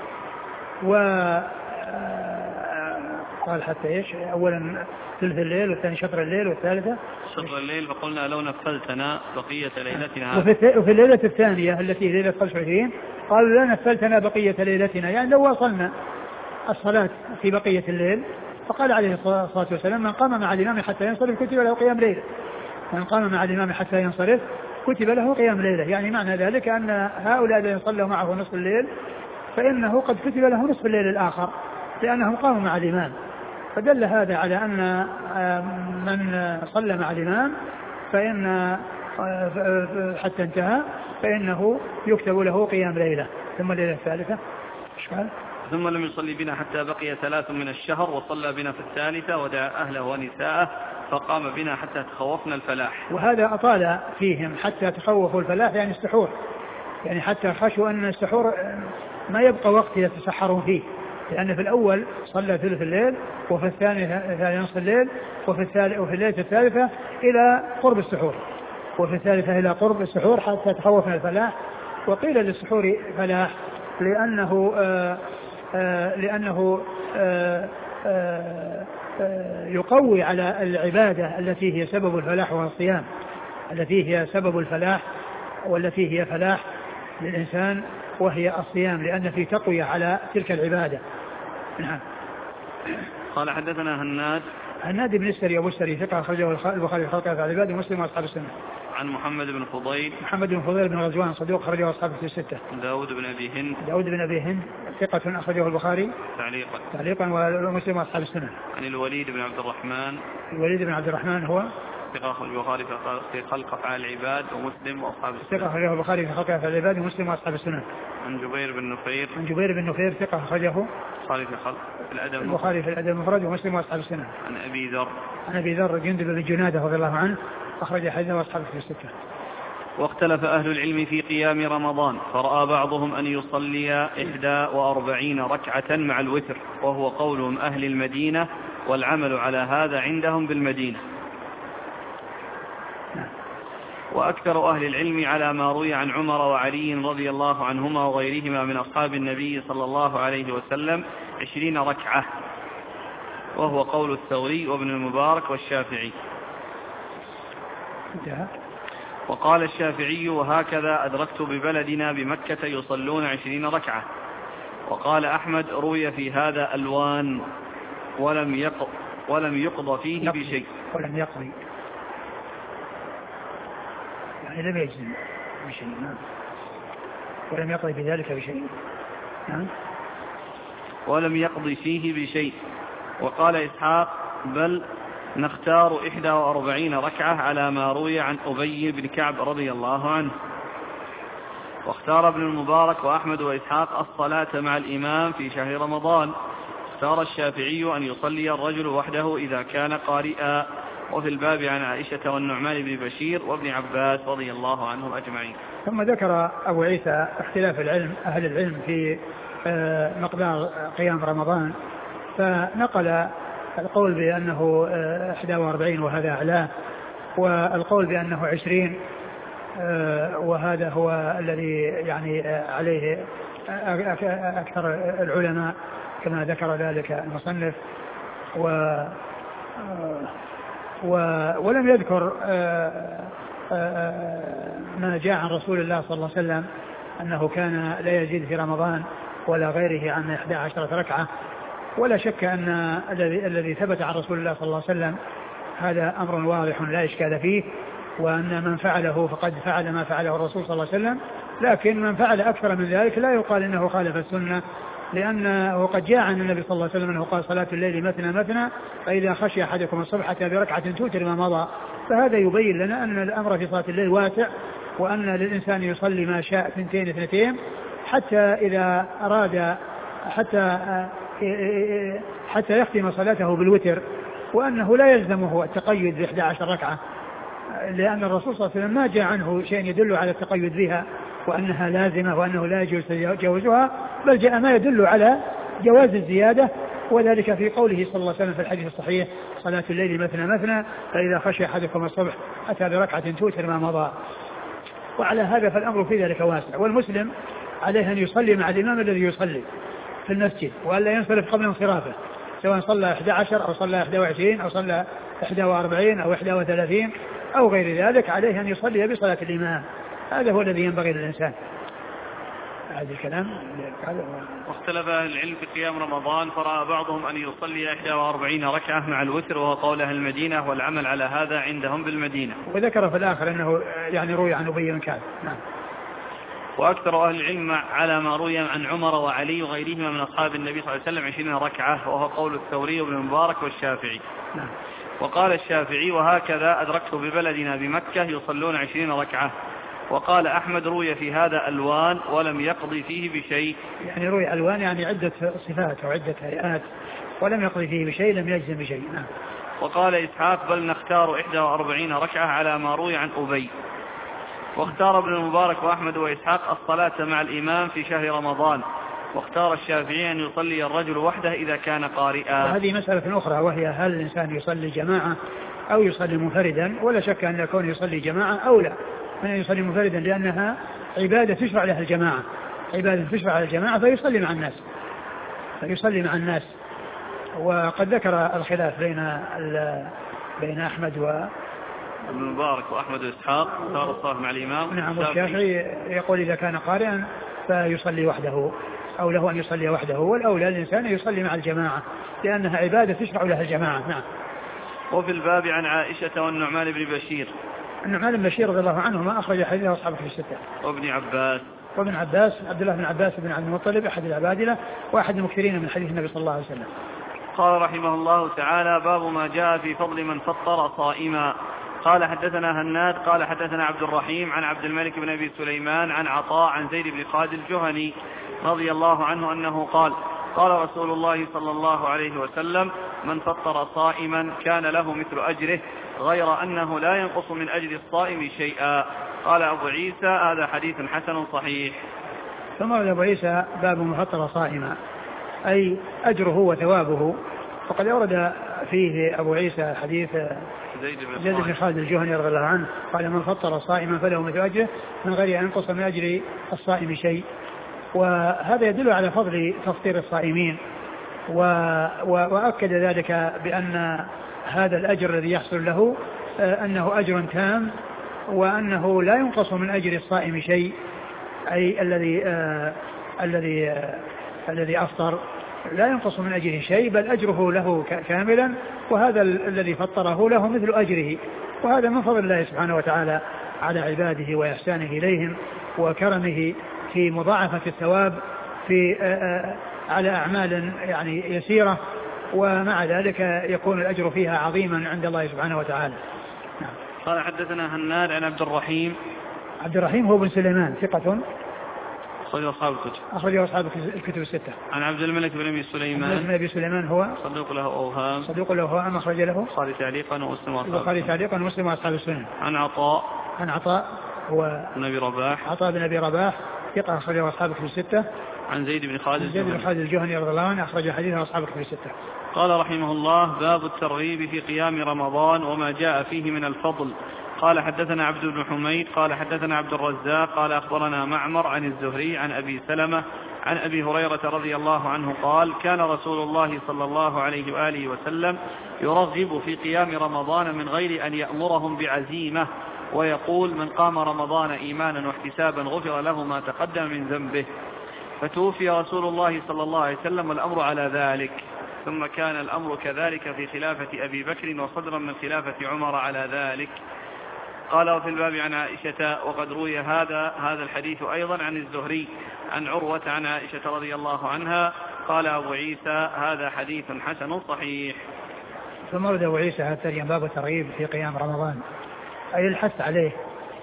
قال حتى ايش اولا ثلث الليل والثاني شطر الليل والثالثة شطر الليل، فقلنا لو نفلتنا بقية ليلتنا. وفي الليلة الثانية التي هي ليلة 25 قالوا لا نفلتنا بقية ليلتنا، يعني لو وصلنا الصلاة في بقية الليل. فقال عليه الصلاة والسلام من قام مع الإمام حتى ينصرف كتب له قيام ليلة، من قام مع الإمام حتى ينصرف كتب له قيام ليلة. يعني معنى ذلك أن هؤلاء الذين صلوا معه نصف الليل فإنه قد كتب له نصف الليل الآخر لأنهم قاموا مع الإمام. فدل هذا على أن من صلى مع الإمام فإن حتى انتهى فإنه يكتب له قيام ليلة. ثم الليلة الثالثة ثم لم يصلي بنا حتى بقي 3 من الشهر وصلى بنا في الثالثة ودعا أهله ونساءه فقام بنا حتى تخوفنا الفلاح. وهذا أطال فيهم حتى تخوفوا الفلاح يعني السحور، يعني حتى خشوا أن السحور ما يبقى وقت يتسحرون فيه، لأن في الأول صلى ثلث الليل وفي الثاني نصف الليل وفي الليلة الثالثة إلى قرب السحور وفي الثالثة إلى قرب السحور حتى تخوفنا الفلاح. وقيل للسحور فلاح لأنه يقوي على العبادة التي هي سبب الفلاح والصيام، التي هي سبب الفلاح والتي هي فلاح للإنسان وهي الصيام، لأن في تقوية على تلك العبادة. نعم. قال حدثنا هناد بن السري أبو السري ثقة أخرجه البخاري في خلق أفعال العباد ومسلم وأصحاب السنة. عن محمد بن فضيل بن غزوان صدوق أخرجه أصحاب الستة. داود بن أبي هند ثقة أخرجه البخاري تعليقا ومسلم وأصحاب السنة. عن الوليد بن عبد الرحمن هو ثقة أخرجه البخاري في خلق أفعال العباد ومسلم وأصحاب السنة. ثقة أخرجه البخاري في خلق أفعال العباد ومسلم وأصحاب السنة. عن جبير بن نفير ثقة أخرجه البخاري في الأدب المفرد ومسلم وأصحاب السنة. عن أبي ذر جندب بن جنادة رضي الله عنه أخرج حديثه وأصحابه في الستة. واختلف أهل العلم في قيام رمضان، فرأى بعضهم أن يصلي 41 ركعة مع الوتر، وهو قولهم أهل المدينة، والعمل على هذا عندهم بالمدينة. وأكثر أهل العلم على ما روي عن عمر وعلي رضي الله عنهما وغيرهما من أصحاب النبي صلى الله عليه وسلم 20 ركعة، وهو قول الثوري وابن المبارك والشافعي. وقال الشافعي وهكذا أدركت ببلدنا بمكة يصلون 20 ركعة. وقال أحمد روي في هذا ألوان ولم يقض فيه بشيء. ولم يقضي يعني لم يجزم بشيء، ولم يقضي بذلك بشيء. ولم يقض فيه بشيء. وقال إسحاق بل نختار 41 ركعة على ما روي عن أبي بن كعب رضي الله عنه. واختار ابن المبارك وأحمد وإسحاق الصلاة مع الإمام في شهر رمضان. اختار الشافعي أن يصلي الرجل وحده إذا كان قارئا. وفي الباب عن عائشة والنعمان بن بشير وابن عباس رضي الله عنهم أجمعين. ثم ذكر أبو عيسى اختلاف أهل العلم في مقدار قيام رمضان، فنقل القول بأنه 41 وهذا أعلاه، والقول بأنه 20 وهذا هو الذي يعني عليه أكثر العلماء كما ذكر ذلك المصنف. ولم يذكر ما جاء عن رسول الله صلى الله عليه وسلم أنه كان لا يزيد في رمضان ولا غيره عن 11 ركعة. ولا شك أن الذي ثبت عن رسول الله صلى الله عليه وسلم هذا أمر واضح لا إشكال فيه، وأن من فعله فقد فعل ما فعله الرسول صلى الله عليه وسلم. لكن من فعل أكثر من ذلك لا يقال إنه خالف السنة، لأنه قد جاء عن النبي صلى الله عليه وسلم أنه قال صلاة الليل مثنى مثنى فإذا خشي أحدكم الصبح أتى بركعة توتر ما مضى. فهذا يبين لنا أن الأمر في صلاة الليل واسع، وأن للإنسان يصلي ما شاء 2 حتى إذا أراد حتى يختم صلاته بالوتر، وأنه لا يلزمه التقيد ب11 ركعة، لأن الرسول صلى الله عليه وسلم ما جاء عنه شيء يدل على التقيد بها وأنها لازمة وأنه لا يجوز تجاوزها، بل جاء ما يدل على جواز الزيادة، وذلك في قوله صلى الله عليه وسلم في الحديث الصحيح صلاة الليل مثنى مثنى فإذا خشي أحدكم الصبح أتى بركعة توتر ما مضى. وعلى هذا فالأمر في ذلك واسع، والمسلم عليه أن يصلي مع الإمام الذي يصلي في المسجد، وألا ينصرف قبل انصرافه، سواء صلى 11 أو صلى 21 أو صلى 41 أو 31 أو غير ذلك، عليه أن يصلي بصلاة الإمام. هذا هو الذي ينبغي للإنسان. هذا الكلام. واختلف أهل العلم في قيام رمضان، فرأى بعضهم أن يصلي 41 ركعة مع الوتر، وهو قول أهل المدينة، والعمل على هذا عندهم بالمدينة. وذكر في الآخر أنه يعني روي عن أبي بن كعب. نعم. وأكثر أهل العلم على ما روي عن عمر وعلي وغيرهما من أصحاب النبي صلى الله عليه وسلم 20 ركعة، وهو قول الثوري وابن المبارك والشافعي. نعم. وقال الشافعي وهكذا أدركت ببلدنا بمكة يصلون 20 ركعة. وقال أحمد روي في هذا ألوان ولم يقضي فيه بشيء. يعني روي ألوان يعني عدة صفات وعدة هيئات، ولم يقضي فيه بشيء، لم يجزم بشيء. نعم. وقال إسحاق بل نختار 41 ركعة على ما روي عن أبي. واختار ابن المبارك وأحمد وإسحاق الصلاة مع الإمام في شهر رمضان. واختار الشافعي أن يصلي الرجل وحده إذا كان قارئا. وهذه مسألة أخرى، وهي هل الإنسان يصلي جماعة أو يصلي منفردا؟ ولا شك أن يكون يصلي جماعة أولى من أن يصلي منفردا، لأنها عبادة تشرع لها الجماعة، عبادة تشرع على الجماعة، فيصلي مع الناس. وقد ذكر الخلاف بين أحمد ابن المبارك وأحمد وإسحاق اختار الصلاة مع الإمام. نعم. والشافعي يقول إذا كان قارئا فيصلي وحده، أو له أن يصلي وحده، والأولى الإنسان يصلي مع الجماعة لأنها عبادة تشرع لها الجماعة. نعم. وفي الباب عن عائشة والنعمان بن بشير. النعمان بن بشير رضي الله عنهما أخرج حديثه أصحاب في الستة. وابن عباس عبد الله بن عباس بن عبد المطلب أحد العبادلة وأحد المكثرين من حديث النبي صلى الله عليه وسلم. قال رحمه الله تعالى باب ما جاء في فضل من فطر صائما. قال حدثنا هناد قال حدثنا عبد الرحيم عن عبد الملك بن أبي سليمان عن عطاء عن زيد بن خالد الجهني رضي الله عنه أنه قال قال رسول الله صلى الله عليه وسلم من فطر صائما كان له مثل أجره غير أنه لا ينقص من أجر الصائم شيئا. قال أبو عيسى هذا حديث حسن صحيح. ثم أبو عيسى باب من فطر صائما أي أجره وثوابه. وقد أورد فيه أبو عيسى حديث زيد بن خالد الجهني رضي الله عنه قال من فطر صائما فله مثل أجره من غير أن ينقص من أجر الصائم شيء. وهذا يدل على فضل تفطير الصائمين، وأكد ذلك بأن هذا الأجر الذي يحصل له أنه أجر تام، وأنه لا ينقص من أجر الصائم شيء، أي الذي أفطر لا ينقص من أجره شيء، بل أجره له كاملا، وهذا الذي فطره له مثل أجره. وهذا من فضل الله سبحانه وتعالى على عباده وإحسانه إليهم وكرمه في مضاعفة الثواب في على أعمال يعني يسيرة، ومع ذلك يكون الأجر فيها عظيما عند الله سبحانه وتعالى. نعم. قال حدثنا هناد عن عبد الرحيم. عبد الرحيم هو بن سليمان ثقة أخرجه أصحاب الكتب الستة. عن عبد الملك بن أبي سليمان. عبد الملك بن سليمان هو صدوق له أوهام أخرج له البخاري تعليقا ومسلم وأصحاب السنن. عن عطاء هو بن أبي رباح. عطاء بن أبي رباح ثقة أخرجه أصحاب الكتب الستة. عن زيد بن خالد الجهني رضي الله عنه أخرج حديثه أصحاب الكتب الستة. قال رحمه الله: باب الترغيب في قيام رمضان وما جاء فيه من الفضل. قال حدثنا عبد بن حميد قال حدثنا عبد الرزاق قال أخبرنا معمر عن الزهري عن أبي سلمة عن أبي هريرة رضي الله عنه قال: كان رسول الله صلى الله عليه وآله وسلم يرغب في قيام رمضان من غير أن يأمرهم بعزيمة، ويقول: من قام رمضان إيمانا واحتسابا غفر له ما تقدم من ذنبه. فتوفي رسول الله صلى الله عليه وسلم والأمر على ذلك، ثم كان الأمر كذلك في خلافة أبي بكر وصدرا من خلافة عمر على ذلك. قال: وفي الباب عن عائشة وقد روي هذا الحديث أيضا عن الزهري عن عروة عن عائشة رضي الله عنها. قال أبو عيسى: هذا حديث حسن صحيح. ثم ورد أبو عيسى هذا باب الترغيب في قيام رمضان، أي الحث عليه.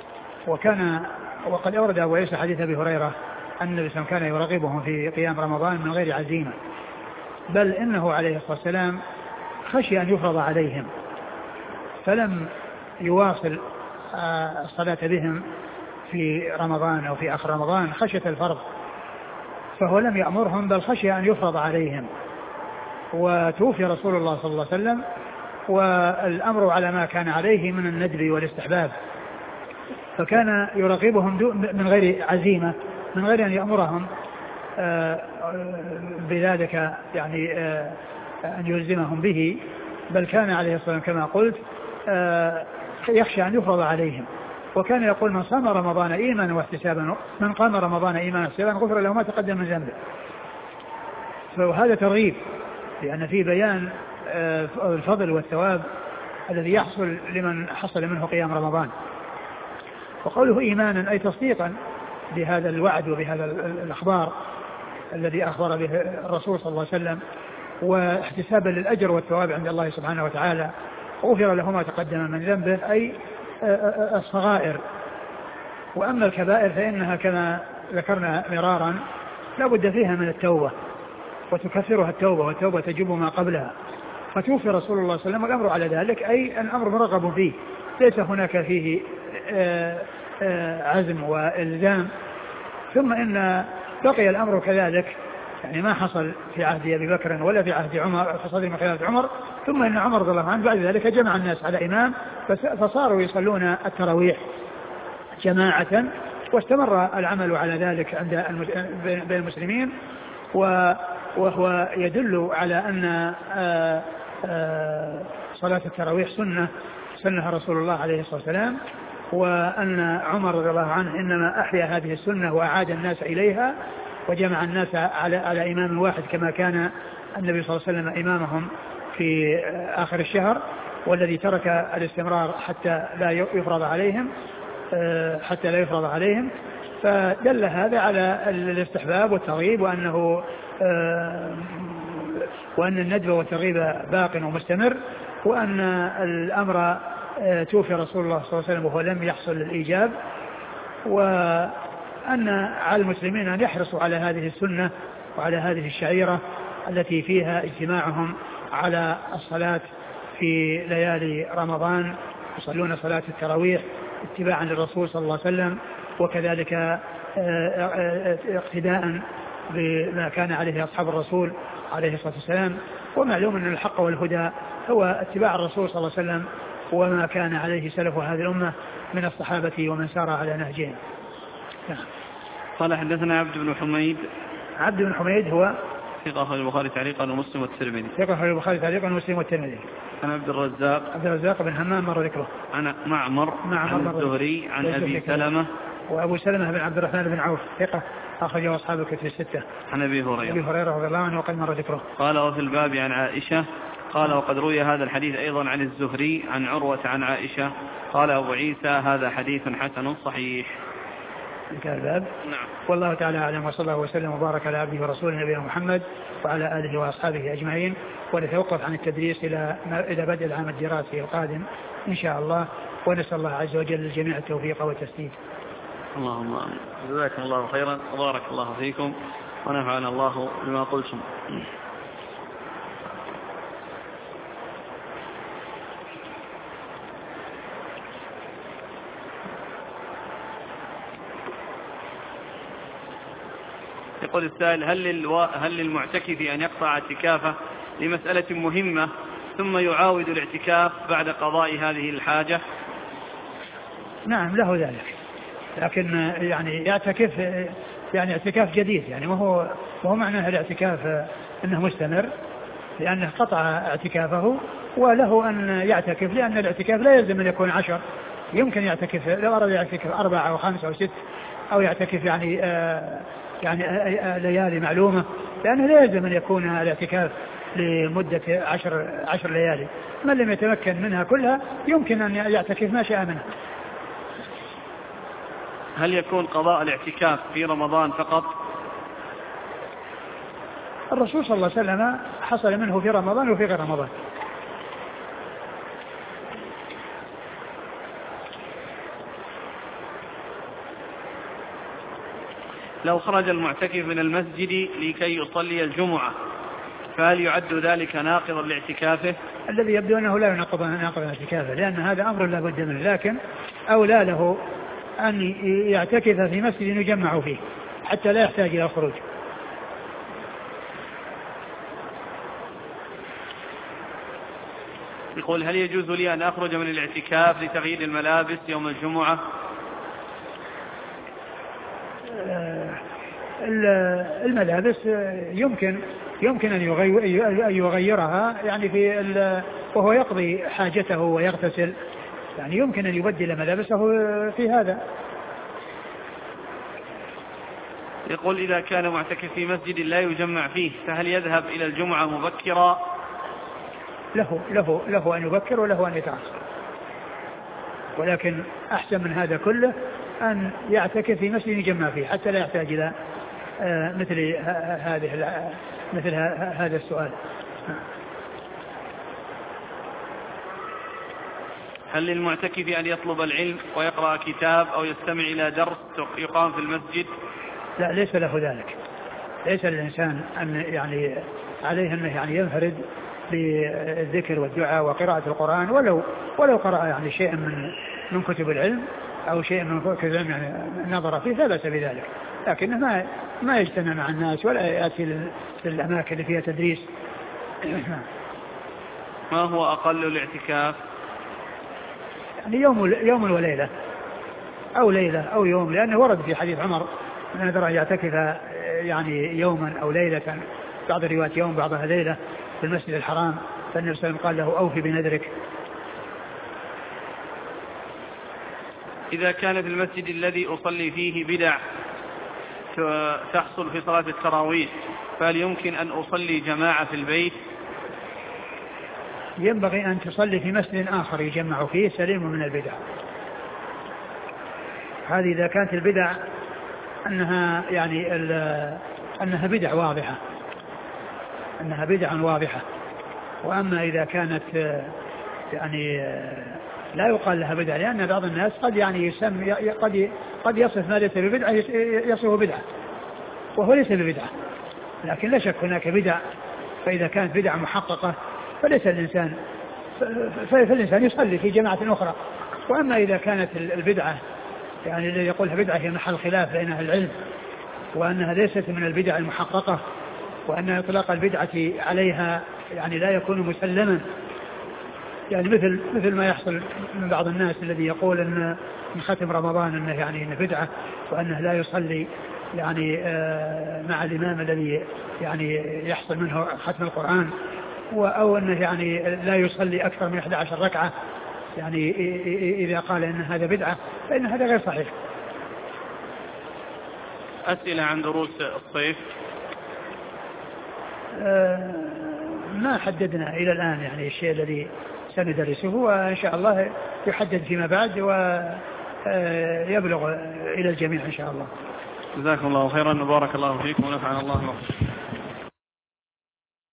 وقد أورد أبو عيسى حديث أبي هريرة أن النبي صلى الله عليه وسلم كان يرغبهم في قيام رمضان من غير عزيمة، بل إنه عليه الصلاة والسلام خشي أن يفرض عليهم فلم يواصل الصلاة بهم في رمضان أو في آخر رمضان خشية الفرض، فهو لم يأمرهم بل خشي أن يفرض عليهم. وتوفي رسول الله صلى الله عليه وسلم والأمر على ما كان عليه من الندب والاستحباب، فكان يرغبهم من غير عزيمة، من غير أن يأمرهم بذلك يعني أن يلزمهم به، بل كان عليه الصلاة والسلام كما قلت يخشى أن يفرض عليهم. وكان يقول: من صام رمضان إيمانا واحتسابا من قام رمضان إيمانا واحتسابا غفر له ما تقدم من ذنبه. فهذا ترغيب، لأن في بيان الفضل والثواب الذي يحصل لمن حصل منه قيام رمضان. وقوله إيمانا أي تصديقا بهذا الوعد وبهذا الأخبار الذي أخبر به الرسول صلى الله عليه وسلم، واحتسابا للأجر والثواب عند الله سبحانه وتعالى. غفر له ما تقدم من ذنبه أي الصغائر. وأما الكبائر فإنها كما ذكرنا مرارا لا بد فيها من التوبة، وتكفرها التوبة، والتوبة تجب ما قبلها. فتوفي رسول الله صلى الله عليه وسلم والأمر على ذلك، أي الأمر مرغب فيه، ليس هناك فيه عزم وإلزام. ثم إن بقي الأمر كذلك، يعني ما حصل في عهد أبي بكر ولا في عهد عمر في صدر من خلافة عمر. ثم إن عمر رضي الله عنه بعد ذلك جمع الناس على إمام، فصاروا يصلون التراويح جماعة، واستمر العمل على ذلك عند بين المسلمين. وهو يدل على أن صلاة التراويح سنها رسول الله عليه الصلاة والسلام، وأن عمر رضي الله عنه إنما أحيا هذه السنة وأعاد الناس إليها، وجمع الناس على إمام واحد كما كان النبي صلى الله عليه وسلم إمامهم في آخر الشهر، والذي ترك الاستمرار حتى لا يفرض عليهم. فدل هذا على الاستحباب والترغيب، وأن الندب والترغيب باق ومستمر، وأن الأمر توفي رسول الله صلى الله عليه وسلم وهو لم يحصل الإيجاب، وأن على المسلمين أن يحرصوا على هذه السنة وعلى هذه الشعيرة التي فيها اجتماعهم على الصلاة في ليالي رمضان، يصلون صلاة التراويح اتباعا للرسول صلى الله عليه وسلم، وكذلك اقتداء بما كان عليه أصحاب الرسول عليه الصلاة والسلام. ومعلوم أن الحق والهدى هو اتباع الرسول صلى الله عليه وسلم وما كان عليه سلف هذه الأمة من الصحابة ومن سار على نهجهم. قال حدثنا عبد بن حميد. عبد بن حميد هو ثقة أخرج البخاري تعليقا ومسلم والترمذي. ثقة أخرج البخاري تعليقا ومسلم والترمذي. عن عبد الرزاق بن همام مر ذكره. عن معمر عن الزهري عن أبي سلمة. وأبو سلمة بن عبد الرحمن بن عوف ثقة أخرجه أصحاب الكتب الستة. عن أبي هريرة رضي الله عنه وقد مر ذكره. قال: وفي الباب عن عائشة. قال: وقد روي هذا الحديث أيضا عن الزهري عن عروة عن عائشة. قال أبو عيسى: هذا حديث حسن صحيح. انتهى الباب. نعم. والله تعالى أعلم، وصلى الله وسلم وبارك على عبده ورسوله نبينا محمد وعلى آله وأصحابه أجمعين. ونتوقف عن التدريس إلى بدء العام الدراسي القادم إن شاء الله، ونسأل الله عز وجل للجميع التوفيق والتسديد. اللهم آمين. جزاكم الله خيرا وبارك الله فيكم ونفعنا الله بما قلتم. يقول السائل: هل للمعتكف أن يقطع اعتكافه لمسألة مهمة ثم يعاود الاعتكاف بعد قضاء هذه الحاجة؟ نعم له ذلك، لكن يعني يعتكف يعني اعتكاف جديد، يعني وهو معنى الاعتكاف أنه مستمر، لأنه قطع اعتكافه وله أن يعتكف، لأن الاعتكاف لا يلزم أن يكون 10، يمكن يعتكف لو أراد يعتكف 4 أو 5 أو 6 أو يعتكف يعني ليالي معلومة، لأنه لا يلزم أن يكون الاعتكاف لمدة 10 ليالي. من لم يتمكن منها كلها يمكن أن يعتكف ما شاء منها. هل يكون قضاء الاعتكاف في رمضان فقط؟ الرسول صلى الله عليه وسلم حصل منه في رمضان وفي غير رمضان. لو خرج المعتكف من المسجد لكي يصلي الجمعة فهل يعد ذلك ناقضا لاعتكافه؟ الذي يبدو أنه لا يناقض اعتكافه، لأن هذا أمر لا بد منه، لكن أولى له أن يعتكف في مسجد يجمع فيه حتى لا يحتاج إلى الخروج. يقول: هل يجوز لي أن أخرج من الاعتكاف لتغيير الملابس يوم الجمعة؟ الملابس يمكن أن يغيرها يعني وهو يقضي حاجته ويغتسل، يعني يمكن أن يبدل ملابسه في هذا. يقول: إذا كان معتكف في مسجد لا يجمع فيه فهل يذهب إلى الجمعة مبكرا؟ له أن يبكر وله أن يتأخر، ولكن أحسن من هذا كله أن يعتكف في مسجد يجمع فيه حتى لا يحتاج إلى مثل هذا السؤال. هل للمعتكف أن يطلب العلم ويقرأ كتاب أو يستمع إلى درس يقام في المسجد؟ لا، ليس له ذلك. ليس للإنسان أن يعني عليه أنه يعني ينفرد بالذكر والدعاء وقراءة القرآن، ولو قرأ يعني شيء من كتب العلم أو شيء من كتب العلم يعني نظر فيه لا بأس بذلك، لكنه ما يجتمع مع الناس ولا يأتي للأماكن اللي فيها تدريس. ما هو أقل الاعتكاف؟ يعني يوم وليلة أو ليلة أو يوم، لأنه ورد في حديث عمر أن نذر أن يعتكف يعني يوما أو ليلة، بعض الروايات يوم بعضها ليلة في المسجد الحرام، فالنبي صلى الله عليه وسلم قال له: أوفي بنذرك. إذا كان في المسجد الذي أصلي فيه بدع تحصل في صلاة التراويح فهل يمكن أن أصلي جماعة في البيت؟ ينبغي أن تصلي في مسجد آخر يجمع فيه سليم من البدع. هذه إذا كانت البدع أنها يعني أنها بدع واضحة، أنها بدع واضحة. وأما إذا كانت يعني لا يقال لها بدعة، لأن بعض الناس قد يعني قد يصف ما ليس ببدعة يصفه بدعة وهو ليس ببدعة، لكن لا شك هناك بدع. فإذا كانت بدعة محققة فالإنسان يصلي في جماعة أخرى. وأما إذا كانت البدعة يعني الذي يقولها بدعة هي محل خلاف بين أهل العلم، وأنها ليست من البدع المحققة، وأن إطلاق البدعة عليها يعني لا يكون مسلما، يعني مثل ما يحصل من بعض الناس الذي يقول أن من ختم رمضان أنه يعني إنه بدعة، وأنه لا يصلي يعني مع الإمام الذي يعني يحصل منه ختم القرآن، أو أنه يعني لا يصلي أكثر من 11 ركعة. يعني إذا قال أن هذا بدعة فإن هذا غير صحيح. أسئلة عن دروس الصيف؟ ما حددنا إلى الآن يعني الشيء الذي سندرسه، وإن شاء الله يحدد فيما بعد، يبلغ إلى الجميع إن شاء الله. جزاكم الله خيرا وبارك الله فيكم ونفعنا الله بكم.